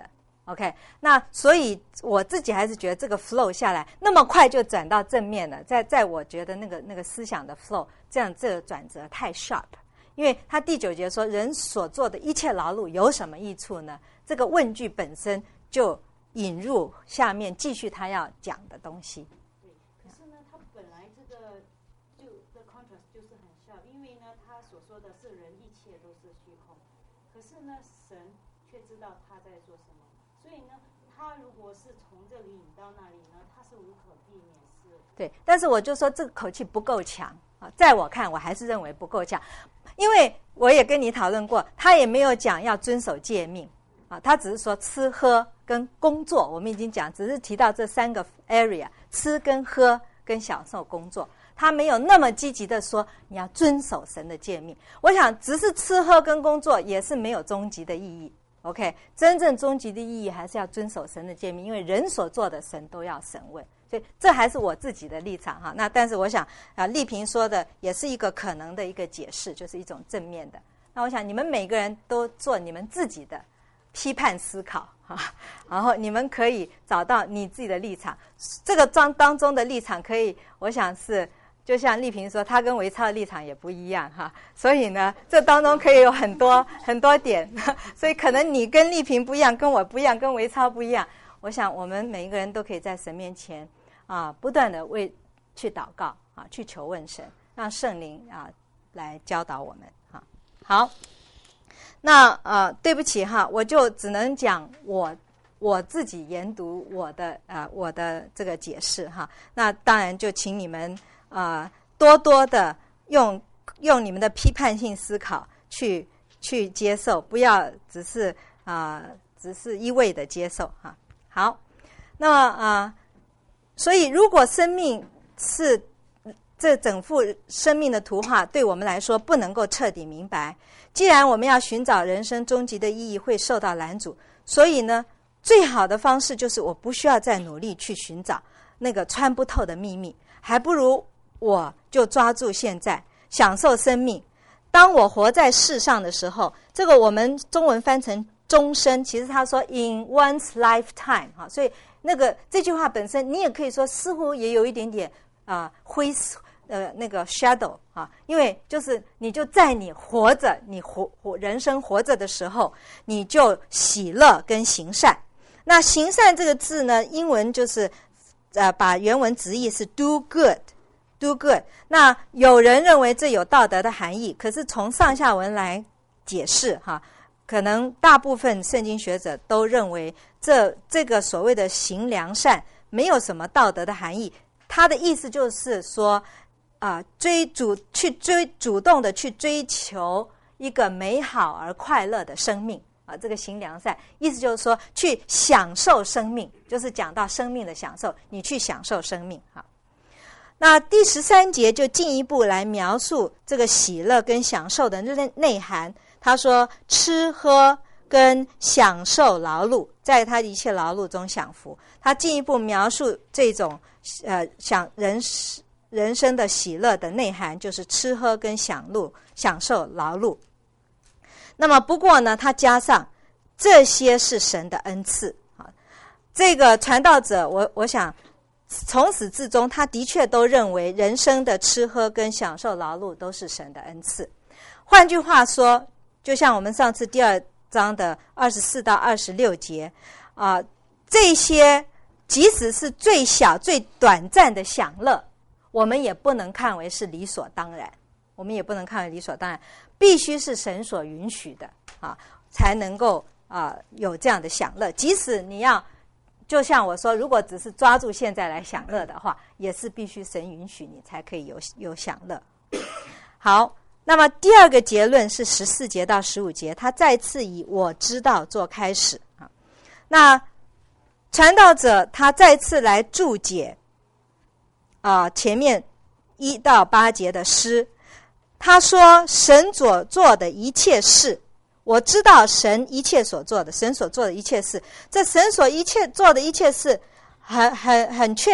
OK， 那所以我自己还是觉得这个 flow 下来那么快就转到正面了，在在我觉得那个那个思想的 flow， 这样这个转折太 sharp， 因为他第九节说人所做的一切劳碌有什么益处呢？这个问句本身就引入下面继续他要讲的东西。 对，可是呢，他本来这个就的 contrast 就是很像，因为呢，他所说的是人一切都是虚空，可是呢，神却知道他在做什么，所以呢，他如果是从这里引到那里呢，他是无可避免是。 对，但是我就说这个口气不够强啊，在我看我还是认为不够强，因为我也跟你讨论过，他也没有讲要遵守诫命。啊，他只是说吃喝跟工作，我们已经讲，只是提到这三个 area， 吃跟喝跟享受工作，他没有那么积极的说你要遵守神的诫命。我想只是吃喝跟工作也是没有终极的意义 OK， 真正终极的意义还是要遵守神的诫命，因为人所做的神都要审问，所以这还是我自己的立场哈。那但是我想啊，丽萍说的也是一个可能的一个解释，就是一种正面的。那我想你们每个人都做你们自己的批判思考啊，然后你们可以找到你自己的立场。这个章当中的立场可以，我想是就像丽萍说，他跟维超的立场也不一样哈，所以呢，这当中可以有很多很多点，所以可能你跟丽萍不一样，跟我不一样，跟维超不一样。我想我们每一个人都可以在神面前啊，不断的为去祷告啊，去求问神，让圣灵啊来教导我们啊。好。那呃，对不起哈，我就只能讲我我自己研读我的啊、呃、我的这个解释哈。那当然就请你们啊、呃、多多的用用你们的批判性思考去去接受，不要只是啊、呃、只是一味的接受哈。好，那么啊、呃，所以如果生命是这整幅生命的图画，对我们来说不能够彻底明白。既然我们要寻找人生终极的意义会受到拦阻，所以呢，最好的方式就是我不需要再努力去寻找那个穿不透的秘密，还不如我就抓住现在，享受生命。当我活在世上的时候，这个我们中文翻成终身，其实他说 in one's lifetime 哈，所以那个这句话本身，你也可以说似乎也有一点点啊、呃、灰色。呃，那个 shadow 啊，因为就是你就在你活着，你活活人生活着的时候，你就喜乐跟行善。那行善这个字呢，英文就是呃，把原文直译是 do good，do good。那有人认为这有道德的含义，可是从上下文来解释哈，可能大部分圣经学者都认为这这个所谓的行良善没有什么道德的含义，它的意思就是说。啊，追主去追主动的去追求一个美好而快乐的生命啊，这个行良善，意思就是说去享受生命，就是讲到生命的享受，你去享受生命啊。那第十三节就进一步来描述这个喜乐跟享受的内涵。他说，吃喝跟享受劳碌，在他一切劳碌中享福。他进一步描述这种呃享人。人生的喜乐的内涵就是吃喝跟享乐享受劳碌。那么不过呢，他加上这些是神的恩赐啊。这个传道者我我想从始至终他的确都认为人生的吃喝跟享受劳碌都是神的恩赐。换句话说，就像我们上次第二章的二十四到二十六节啊，这些即使是最小最短暂的享乐，我们也不能看为是理所当然，我们也不能看为理所当然，必须是神所允许的啊，才能够啊有这样的享乐。即使你要，就像我说，如果只是抓住现在来享乐的话，也是必须神允许你才可以有有享乐。好，那么第二个结论是十四节到十五节，他再次以我知道做开始啊。那传道者他再次来注解。啊，前面一到八节的诗，他说神所做的一切事，我知道神一切所做的，神所做的一切事，这神所一切做的一切事，很很很确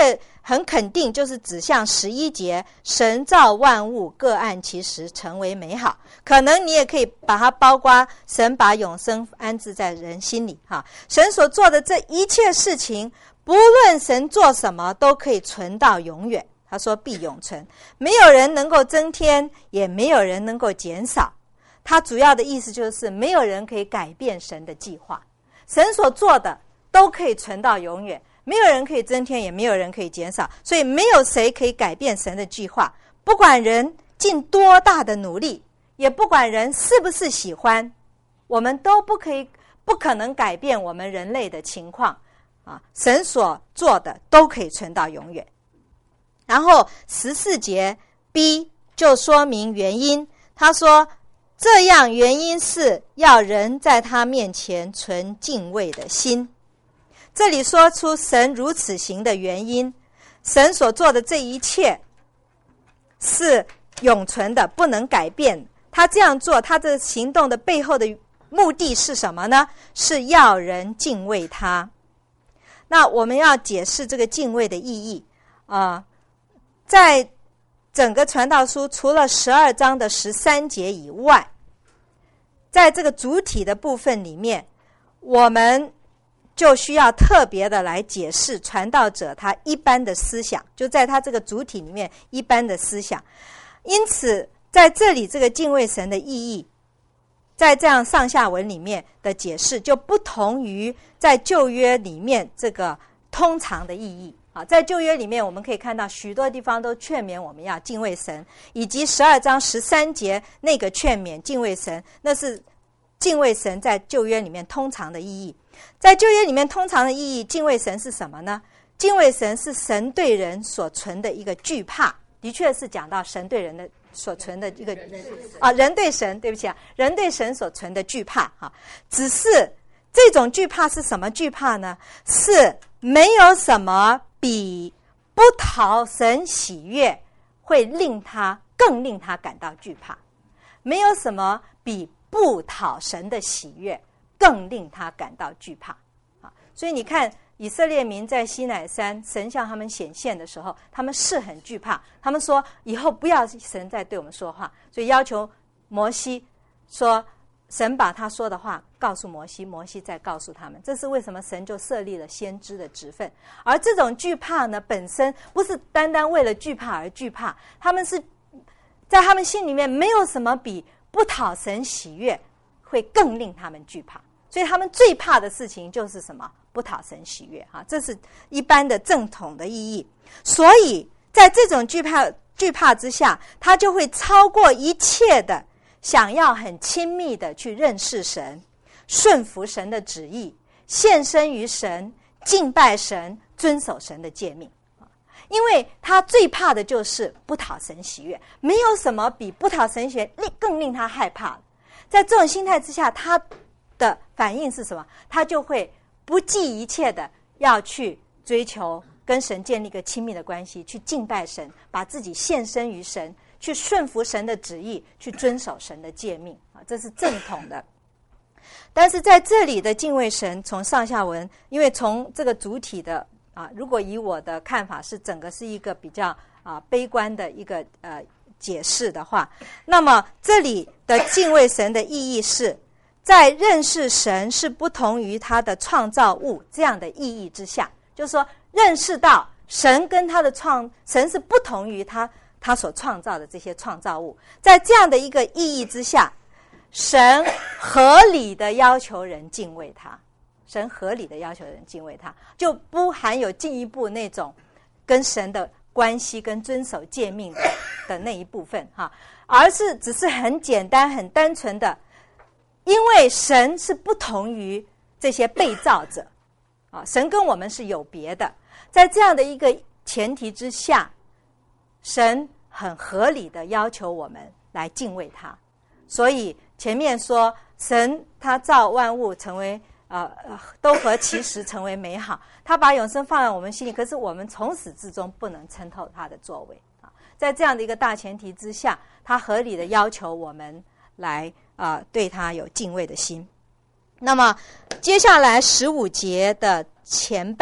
很肯定就是指向十一节，神造万物各按其时成为美好。可能你也可以把它包括神把永生安置在人心里哈。神所做的这一切事情，不论神做什么都可以存到永远，他说必永存，没有人能够增添，也没有人能够减少。他主要的意思就是没有人可以改变神的计划，神所做的都可以存到永远，没有人可以增添，也没有人可以减少，所以没有谁可以改变神的计划。不管人尽多大的努力，也不管人是不是喜欢，我们都不可以不可能改变我们人类的情况啊！神所做的都可以存到永远。然后十四节 B 就说明原因，他说这样原因是要人在他面前存敬畏的心。这里说出神如此行的原因，神所做的这一切是永存的，不能改变。他这样做，他这行动的背后的目的是什么呢？是要人敬畏他。那我们要解释这个敬畏的意义啊、呃，在整个传道书除了十二章的十三节以外，在这个主体的部分里面，我们就需要特别的来解释传道者他一般的思想，就在他这个主体里面一般的思想。因此在这里这个敬畏神的意义，在这样上下文里面的解释就不同于在旧约里面这个通常的意义啊。在旧约里面我们可以看到许多地方都劝勉我们要敬畏神，以及十二章十三节那个劝勉敬畏神，那是敬畏神在旧约里面通常的意义。在旧约里面通常的意义，敬畏神是什么呢？敬畏神是神对人所存的一个惧怕，的确是讲到神对人的所存的一个啊，人对神，对不起啊，人对神所存的惧怕啊。只是这种惧怕是什么惧怕呢？是没有什么比不讨神喜悦会令他更令他感到惧怕，没有什么比不讨神的喜悦更令他感到惧怕啊。所以你看以色列民在西乃山神向他们显现的时候，他们是很惧怕，他们说以后不要神再对我们说话，所以要求摩西说神把他说的话告诉摩西，摩西再告诉他们。这是为什么神就设立了先知的职分。而这种惧怕呢，本身不是单单为了惧怕而惧怕，他们是在他们心里面没有什么比不讨神喜悦会更令他们惧怕，所以他们最怕的事情就是什么？不讨神喜悦啊，这是一般的正统的意义。所以在这种惧怕惧怕之下，他就会超过一切的想要很亲密的去认识神，顺服神的旨意，献身于神，敬拜神，遵守神的诫命。因为他最怕的就是不讨神喜悦，没有什么比不讨神喜悦更令他害怕的。在这种心态之下，他的反应是什么？他就会不计一切的要去追求跟神建立一个亲密的关系，去敬拜神，把自己献身于神，去顺服神的旨意，去遵守神的诫命啊，这是正统的。但是在这里的敬畏神，从上下文，因为从这个主体的啊，如果以我的看法是整个是一个比较啊悲观的一个呃解释的话，那么这里的敬畏神的意义是在认识神是不同于他的创造物这样的意义之下，就是说认识到神跟他的创神是不同于他他所创造的这些创造物，在这样的一个意义之下，神合理的要求人敬畏他，神合理的要求人敬畏他，就不含有进一步那种跟神的关系跟遵守诫命 的, 的那一部分哈，而是只是很简单很单纯的，因为神是不同于这些被造者啊，神跟我们是有别的，在这样的一个前提之下，神很合理的要求我们来敬畏他。所以前面说神他造万物成为呃都合其时成为美好，他把永生放在我们心里，可是我们从始至终不能参透他的作为啊。在这样的一个大前提之下，他合理的要求我们来啊、呃、对他有敬畏的心。那么接下来十五节的前半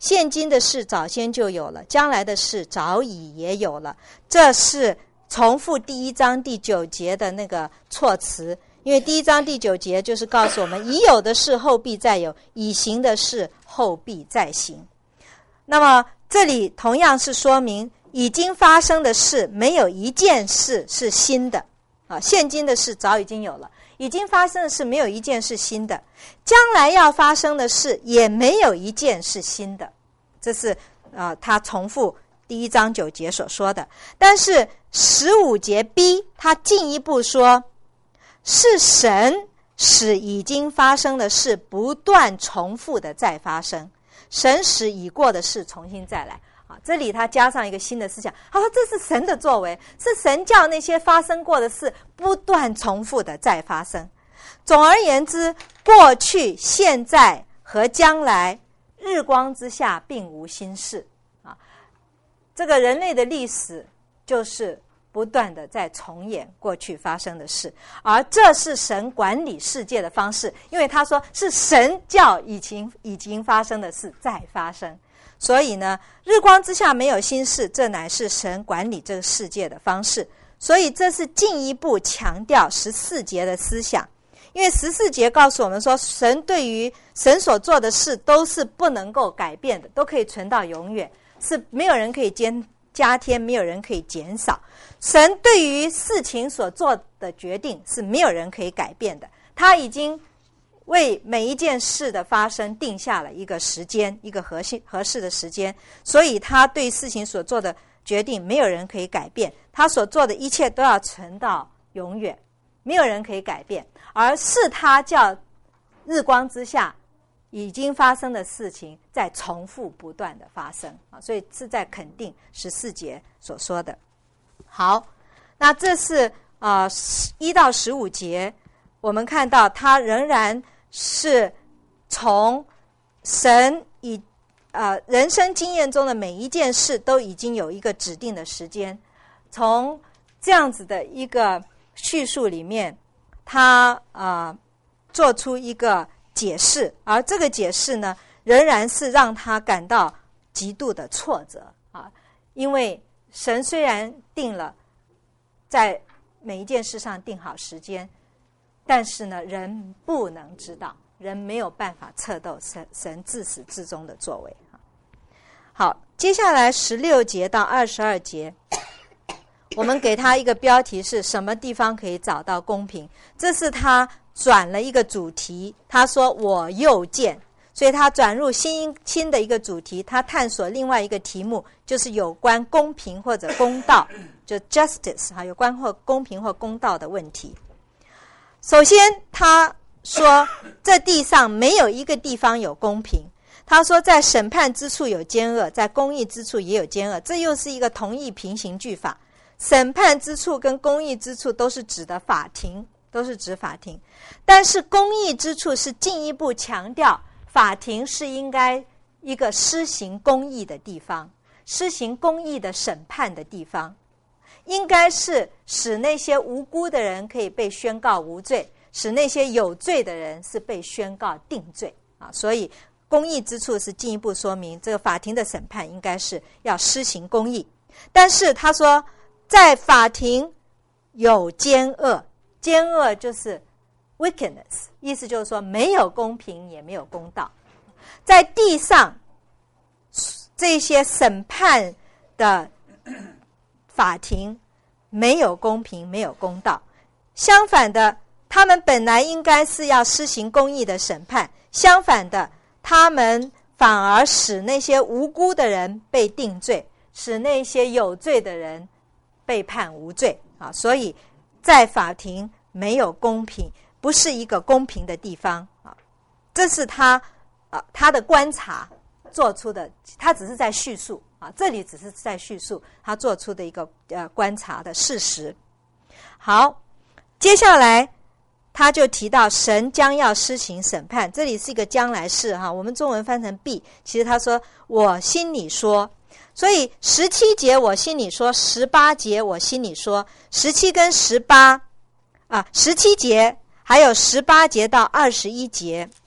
现今的事早先就有了，将来的事早已也有了。这是重复第一章第九节的那个措辞，因为第一章第九节就是告诉我们，已有的事后必再有，已行的事后必再行。那么这里同样是说明已经发生的事没有一件事是新的啊，现今的事早已经有了，已经发生的事没有一件是新的，将来要发生的事也没有一件是新的。这是呃他重复第一章九节所说的。但是十五节 B 他进一步说，是神使已经发生的事不断重复的再发生，神使已过的事重新再来。这里他加上一个新的思想，他说这是神的作为，是神叫那些发生过的事不断重复的再发生。总而言之，过去、现在和将来，日光之下并无新事啊。这个人类的历史就是不断的在重演过去发生的事，而这是神管理世界的方式，因为他说是神叫已经已经发生的事再发生。所以呢，日光之下没有新事，这乃是神管理这个世界的方式。所以这是进一步强调十四节的思想，因为十四节告诉我们说，神对于神所做的事都是不能够改变的，都可以存到永远，是没有人可以加加添，没有人可以减少。神对于事情所做的决定是没有人可以改变的，他已经为每一件事的发生定下了一个时间，一个合适合适的时间，所以他对事情所做的决定没有人可以改变，他所做的一切都要存到永远，没有人可以改变。而是他叫日光之下已经发生的事情在重复不断的发生，所以是在肯定十四节所说的。好，那这是呃一到十五节，我们看到他仍然是从神以呃人生经验中的每一件事都已经有一个指定的时间，从这样子的一个叙述里面，他呃做出一个解释，而这个解释呢，仍然是让他感到极度的挫折啊，因为神虽然定了在每一件事上定好时间，但是呢，人不能知道，人没有办法测透神神自始至终的作为。好，接下来十六节到二十二节，我们给他一个标题是什么地方可以找到公平？这是他转了一个主题，他说我又见，所以他转入新新的一个主题，他探索另外一个题目，就是有关公平或者公道，就 justice 哈，有关或公平或公道的问题。首先他说这地上没有一个地方有公平，他说在审判之处有奸恶，在公义之处也有奸恶，这又是一个同义平行句法。审判之处跟公义之处都是指的法庭，都是指法庭，但是公义之处是进一步强调法庭是应该一个施行公义的地方，施行公义的审判的地方，应该是使那些无辜的人可以被宣告无罪，使那些有罪的人是被宣告定罪啊。所以公义之处是进一步说明这个法庭的审判应该是要施行公义。但是他说在法庭有奸恶，奸恶就是 wickedness， 意思就是说没有公平也没有公道。在地上这些审判的法庭没有公平没有公道，相反的他们本来应该是要施行公义的审判，相反的他们反而使那些无辜的人被定罪，使那些有罪的人被判无罪啊。所以在法庭没有公平，不是一个公平的地方啊。这是他啊他的观察做出的，他只是在叙述啊，这里只是在叙述他做出的一个呃观察的事实。好，接下来他就提到神将要施行审判，这里是一个将来式哈，我们中文翻成必，其实他说我心里说，所以十七节我心里说，十八节我心里说，十七跟十八啊，十七节还有十八节到二十一节，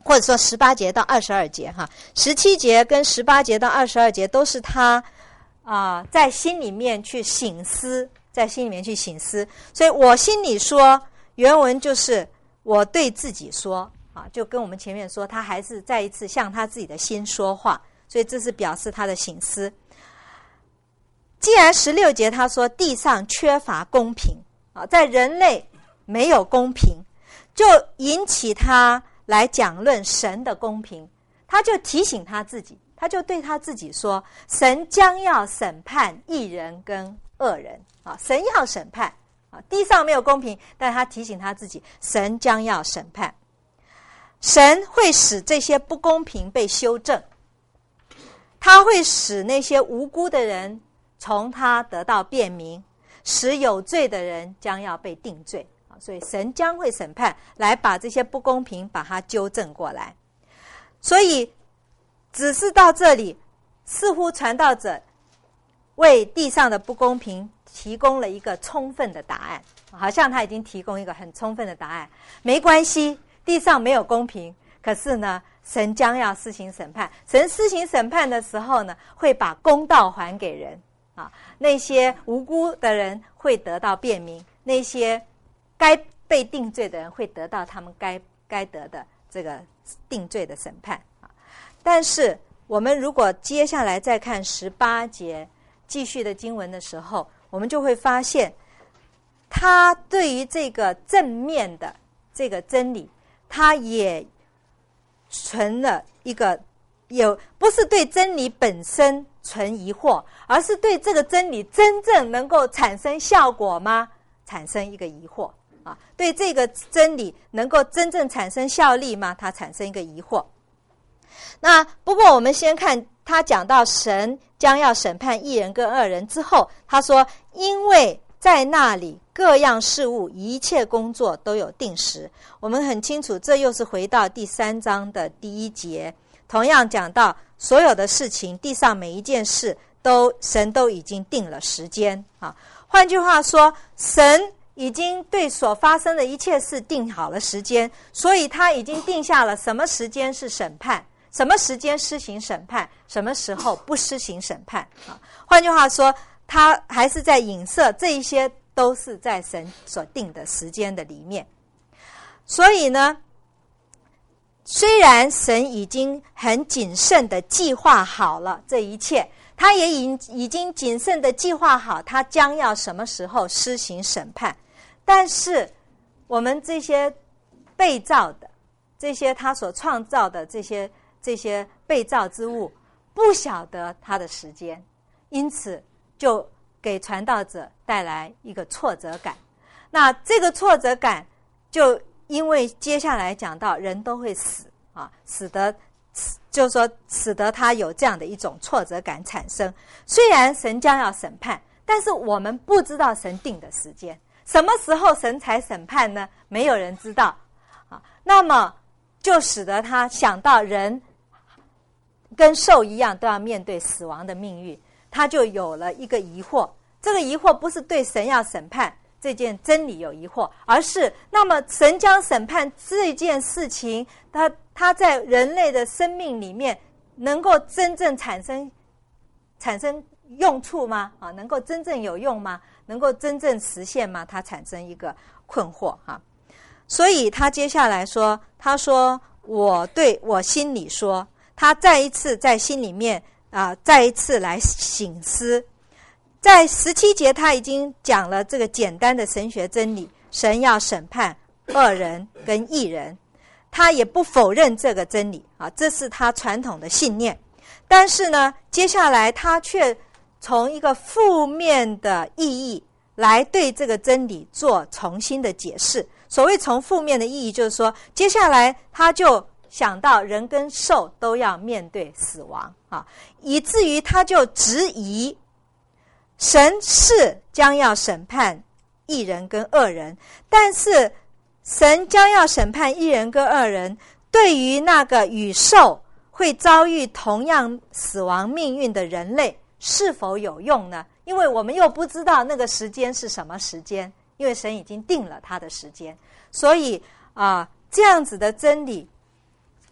或者说十八节到二十二节哈，十七节跟十八节到二十二节都是他啊、呃、在心里面去省思，在心里面去省思。所以我心里说，原文就是我对自己说啊，就跟我们前面说，他还是再一次向他自己的心说话，所以这是表示他的省思。既然十六节他说地上缺乏公平啊，在人类没有公平，就引起他来讲论神的公平，他就提醒他自己，他就对他自己说，神将要审判义人跟恶人啊，神要审判啊，地上没有公平，但他提醒他自己，神将要审判，神会使这些不公平被修正，他会使那些无辜的人从他得到辨明，使有罪的人将要被定罪。所以神将会审判，来把这些不公平把它纠正过来。所以只是到这里，似乎传道者为地上的不公平提供了一个充分的答案，好像他已经提供一个很充分的答案。没关系，地上没有公平，可是呢，神将要施行审判。神施行审判的时候呢，会把公道还给人啊，那些无辜的人会得到辨明，那些该被定罪的人会得到他们该该得的这个定罪的审判啊。但是我们如果接下来再看十八节继续的经文的时候，我们就会发现，他对于这个正面的这个真理，他也存了一个有不是对真理本身存疑惑，而是对这个真理真正能够产生效果吗？产生一个疑惑啊，对这个真理能够真正产生效力吗？他产生一个疑惑。那不过我们先看他讲到神将要审判义人跟恶人之后，他说因为在那里各样事物一切工作都有定时。我们很清楚，这又是回到第三章的第一节，同样讲到所有的事情，地上每一件事都神都已经定了时间啊。换句话说，神已经对所发生的一切事定好了时间，所以他已经定下了什么时间是审判，什么时间施行审判，什么时候不施行审判啊。换句话说，他还是在影射这一些都是在神所定的时间的里面。所以呢，虽然神已经很谨慎的计划好了这一切，他也已已经谨慎的计划好他将要什么时候施行审判，但是我们这些被造的，这些他所创造的这些这些被造之物不晓得他的时间，因此就给传道者带来一个挫折感。那这个挫折感就因为接下来讲到人都会死啊，使得就是说使得他有这样的一种挫折感产生。虽然神将要审判，但是我们不知道神定的时间，什么时候神才审判呢？没有人知道啊。那么就使得他想到人跟兽一样都要面对死亡的命运，他就有了一个疑惑。这个疑惑不是对神要审判这件真理有疑惑，而是那么神将审判这件事情，他他在人类的生命里面能够真正产生产生用处吗？啊，能够真正有用吗？能够真正实现吗？他产生一个困惑哈。所以他接下来说，他说我对我心里说，他再一次在心里面啊、呃，再一次来省思。在十七节他已经讲了这个简单的神学真理，神要审判恶人跟义人，他也不否认这个真理啊，这是他传统的信念。但是呢，接下来他却从一个负面的意义来对这个真理做重新的解释。所谓从负面的意义，就是说接下来他就想到人跟兽都要面对死亡啊，以至于他就质疑神是将要审判义人跟恶人，但是神将要审判义人跟恶人，对于那个与兽会遭遇同样死亡命运的人类是否有用呢？因为我们又不知道那个时间是什么时间，因为神已经定了他的时间。所以啊、呃，这样子的真理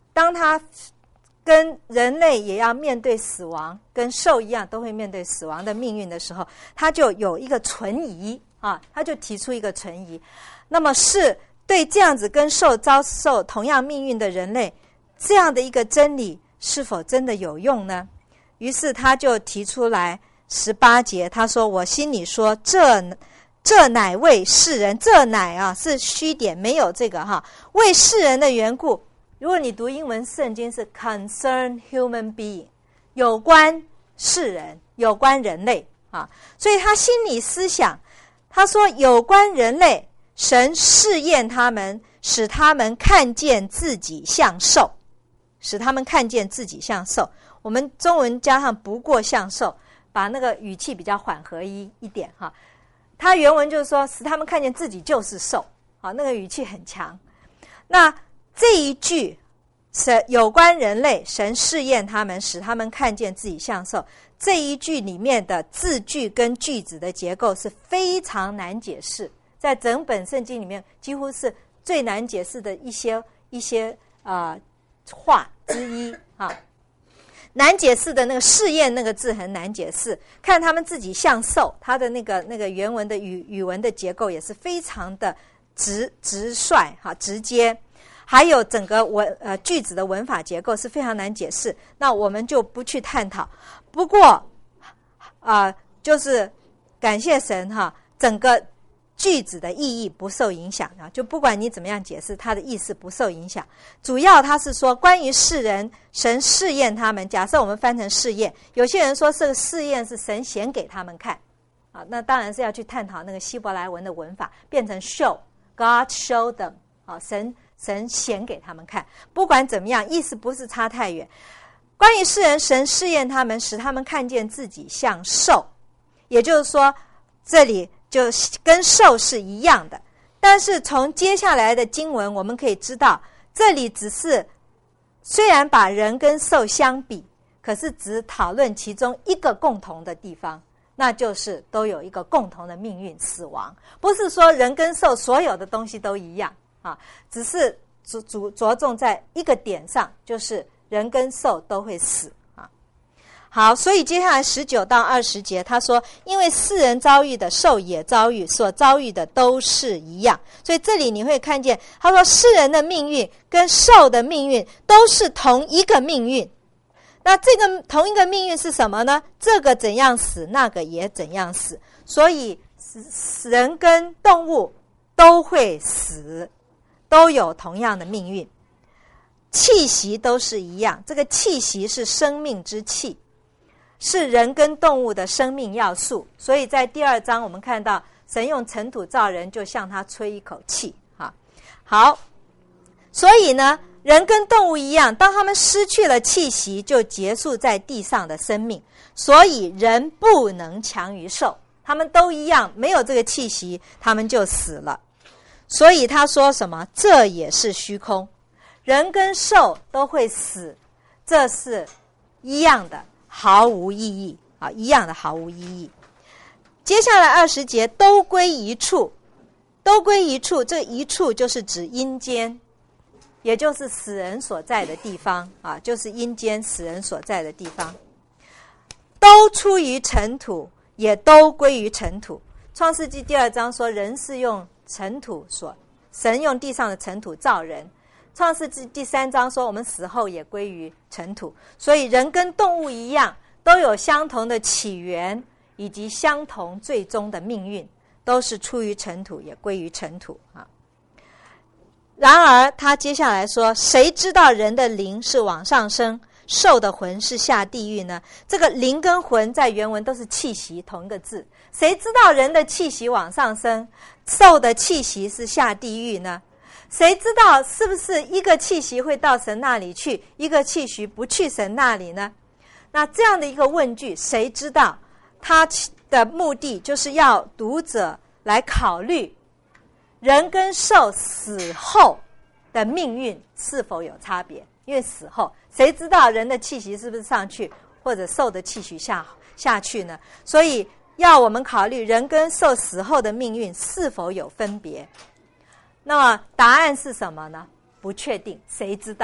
当他跟人类也要面对死亡，跟兽一样都会面对死亡的命运的时候，他就有一个存疑啊，他就提出一个存疑。那么是对这样子跟兽遭受同样命运的人类，这样的一个真理是否真的有用呢？于是他就提出来十八节，他说：“我心里说，这这乃为世人，这乃啊是虚点，没有这个哈，为世人的缘故。如果你读英文圣经是 concern human being， 有关世人，有关人类啊，所以他心里思想，他说有关人类。”神试验他们，使他们看见自己像兽，使他们看见自己像兽。我们中文加上不过像兽，把那个语气比较缓和一一点哈。他原文就是说，使他们看见自己就是兽，啊，那个语气很强。那这一句神有关人类，神试验他们，使他们看见自己像兽，这一句里面的字句跟句子的结构是非常难解释。在整本圣经里面，几乎是最难解释的一些一些呃话之一啊。难解释的那个试验那个字很难解释，看他们自己像兽，它的那个那个原文的语语文的结构也是非常的直直率哈直接，还有整个文呃句子的文法结构是非常难解释。那我们就不去探讨。不过啊、呃，就是感谢神哈，整个句子的意义不受影响啊，就不管你怎么样解释，它的意思不受影响。主要他是说关于世人，神试验他们。假设我们翻成试验，有些人说这个试验是神显给他们看啊，那当然是要去探讨那个希伯来文的文法，变成 show God show them 啊，神神显给他们看。不管怎么样，意思不是差太远。关于世人，神试验他们，使他们看见自己像兽，也就是说这里就跟兽是一样的。但是从接下来的经文我们可以知道，这里只是虽然把人跟兽相比，可是只讨论其中一个共同的地方，那就是都有一个共同的命运，死亡。不是说人跟兽所有的东西都一样啊，只是着着着重在一个点上，就是人跟兽都会死。好，所以接下来十九到二十节他说，因为世人遭遇的，兽也遭遇，所遭遇的都是一样。所以这里你会看见他说世人的命运跟兽的命运都是同一个命运。那这个同一个命运是什么呢？这个怎样死，那个也怎样死。所以人跟动物都会死，都有同样的命运。气息都是一样，这个气息是生命之气，是人跟动物的生命要素。所以在第二章我们看到神用尘土造人，就向他吹一口气。好，所以呢人跟动物一样，当他们失去了气息，就结束在地上的生命。所以人不能强于兽，他们都一样，没有这个气息他们就死了。所以他说什么？这也是虚空，人跟兽都会死，这是一样的，毫无意义啊，一样的毫无意义。接下来二十节，都归一处，都归一处，这一处就是指阴间，也就是死人所在的地方啊，就是阴间死人所在的地方。都出于尘土，也都归于尘土。创世纪第二章说人是用尘土所，神用地上的尘土造人。创世纪第三章说我们死后也归于尘土。所以人跟动物一样，都有相同的起源以及相同最终的命运，都是出于尘土也归于尘土啊。然而他接下来说，谁知道人的灵是往上升，兽的魂是下地狱呢？这个灵跟魂在原文都是气息，同一个字。谁知道人的气息往上升，兽的气息是下地狱呢？谁知道是不是一个气息会到神那里去，一个气息不去神那里呢？那这样的一个问句，谁知道，他的目的就是要读者来考虑人跟兽死后的命运是否有差别。因为死后谁知道人的气息是不是上去，或者兽的气息下下去呢？所以要我们考虑人跟兽死后的命运是否有分别。那么答案是什么呢？不确定，谁知道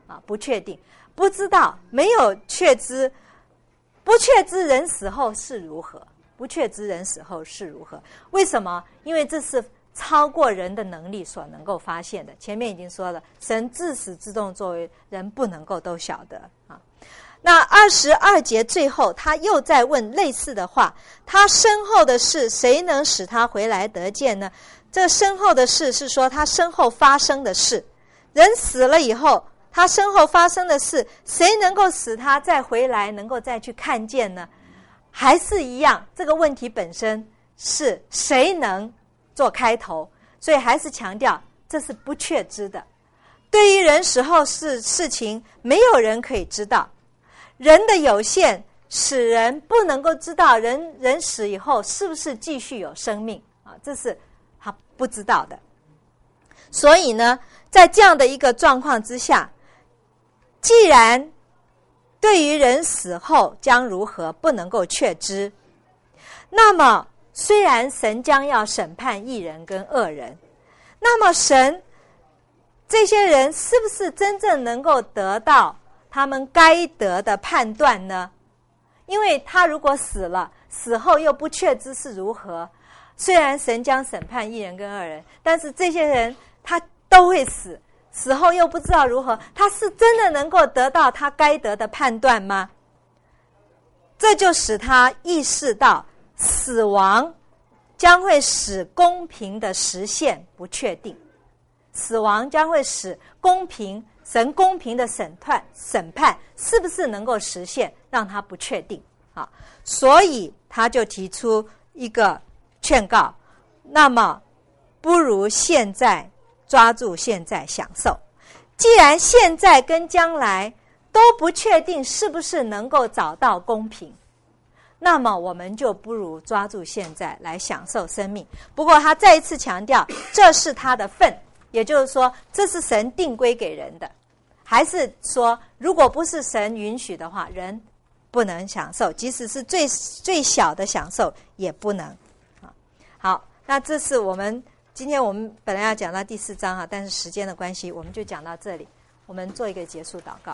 啊，不确定，不知道，没有确知，不确知人死后是如何，不确知人死后是如何。为什么？因为这是超过人的能力所能够发现的。前面已经说了，神自始至终作为人不能够都晓得啊。那二十二节最后他又在问类似的话，他身后的事谁能使他回来得见呢？这身后的事是说他身后发生的事，人死了以后他身后发生的事，谁能够使他再回来能够再去看见呢？还是一样，这个问题本身是谁能做开头，所以还是强调这是不确知的。对于人死后事事情，没有人可以知道，人的有限使人不能够知道人人死以后是不是继续有生命啊，这是他不知道的。所以呢，在这样的一个状况之下，既然对于人死后将如何不能够确知，那么虽然神将要审判义人跟恶人，那么神这些人是不是真正能够得到他们该得的判断呢？因为他如果死了，死后又不确知是如何，虽然神将审判义人跟恶人，但是这些人他都会死，死后又不知道如何，他是真的能够得到他该得的判断吗？这就使他意识到死亡将会使公平的实现不确定，死亡将会使公平神公平的审判审判是不是能够实现，让他不确定啊。所以他就提出一个劝告，那么不如现在抓住现在享受。既然现在跟将来都不确定是不是能够找到公平，那么我们就不如抓住现在来享受生命。不过他再一次强调，这是他的份，也就是说这是神定规给人的，还是说如果不是神允许的话，人不能享受，即使是最最小的享受也不能。好，那这是我们今天我们本来要讲到第四章啊，但是时间的关系我们就讲到这里，我们做一个结束祷告。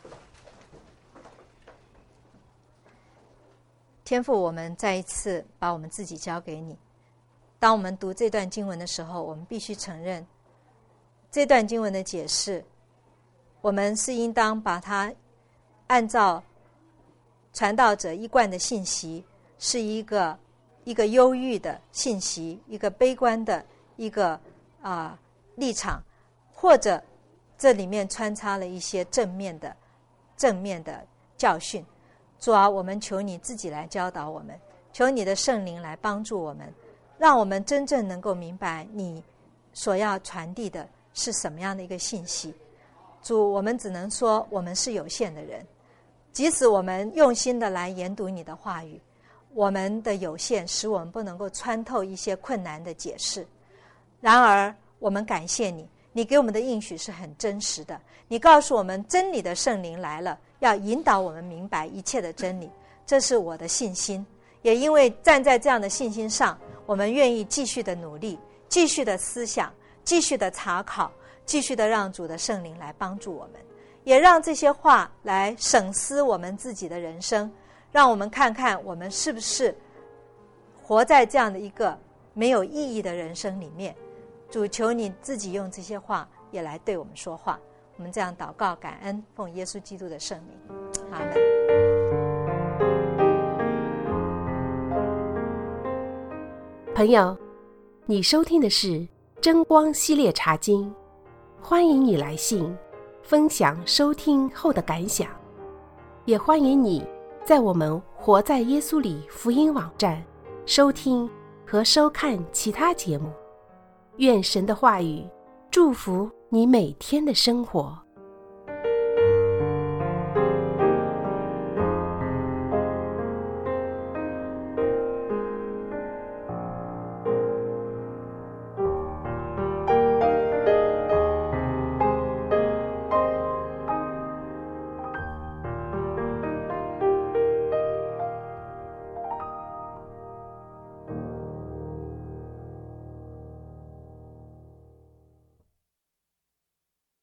天父，我们再一次把我们自己交给你。当我们读这段经文的时候，我们必须承认这段经文的解释，我们是应当把它按照传道者一贯的信息，是一个一个忧郁的信息，一个悲观的一个啊、呃、立场，或者这里面穿插了一些正面的正面的教训。主啊，我们求你自己来教导我们，求你的圣灵来帮助我们，让我们真正能够明白你所要传递的是什么样的一个信息。主，我们只能说我们是有限的人，即使我们用心的来研读你的话语，我们的有限使我们不能够穿透一些困难的解释。然而我们感谢你，你给我们的应许是很真实的，你告诉我们真理的圣灵来了，要引导我们明白一切的真理，这是我的信心。也因为站在这样的信心上，我们愿意继续的努力，继续的思想，继续的查考，继续的让主的圣灵来帮助我们，也让这些话来审思我们自己的人生，让我们看看我们是不是活在这样的一个没有意义的人生里面。主，求你自己用这些话也来对我们说话。我们这样祷告感恩，奉耶稣基督的圣名，阿们。 朋友，你收听的是真光系列茶经，欢迎你来信分享收听后的感想，也欢迎你在我们活在耶稣里福音网站收听和收看其他节目。愿神的话语祝福你每天的生活。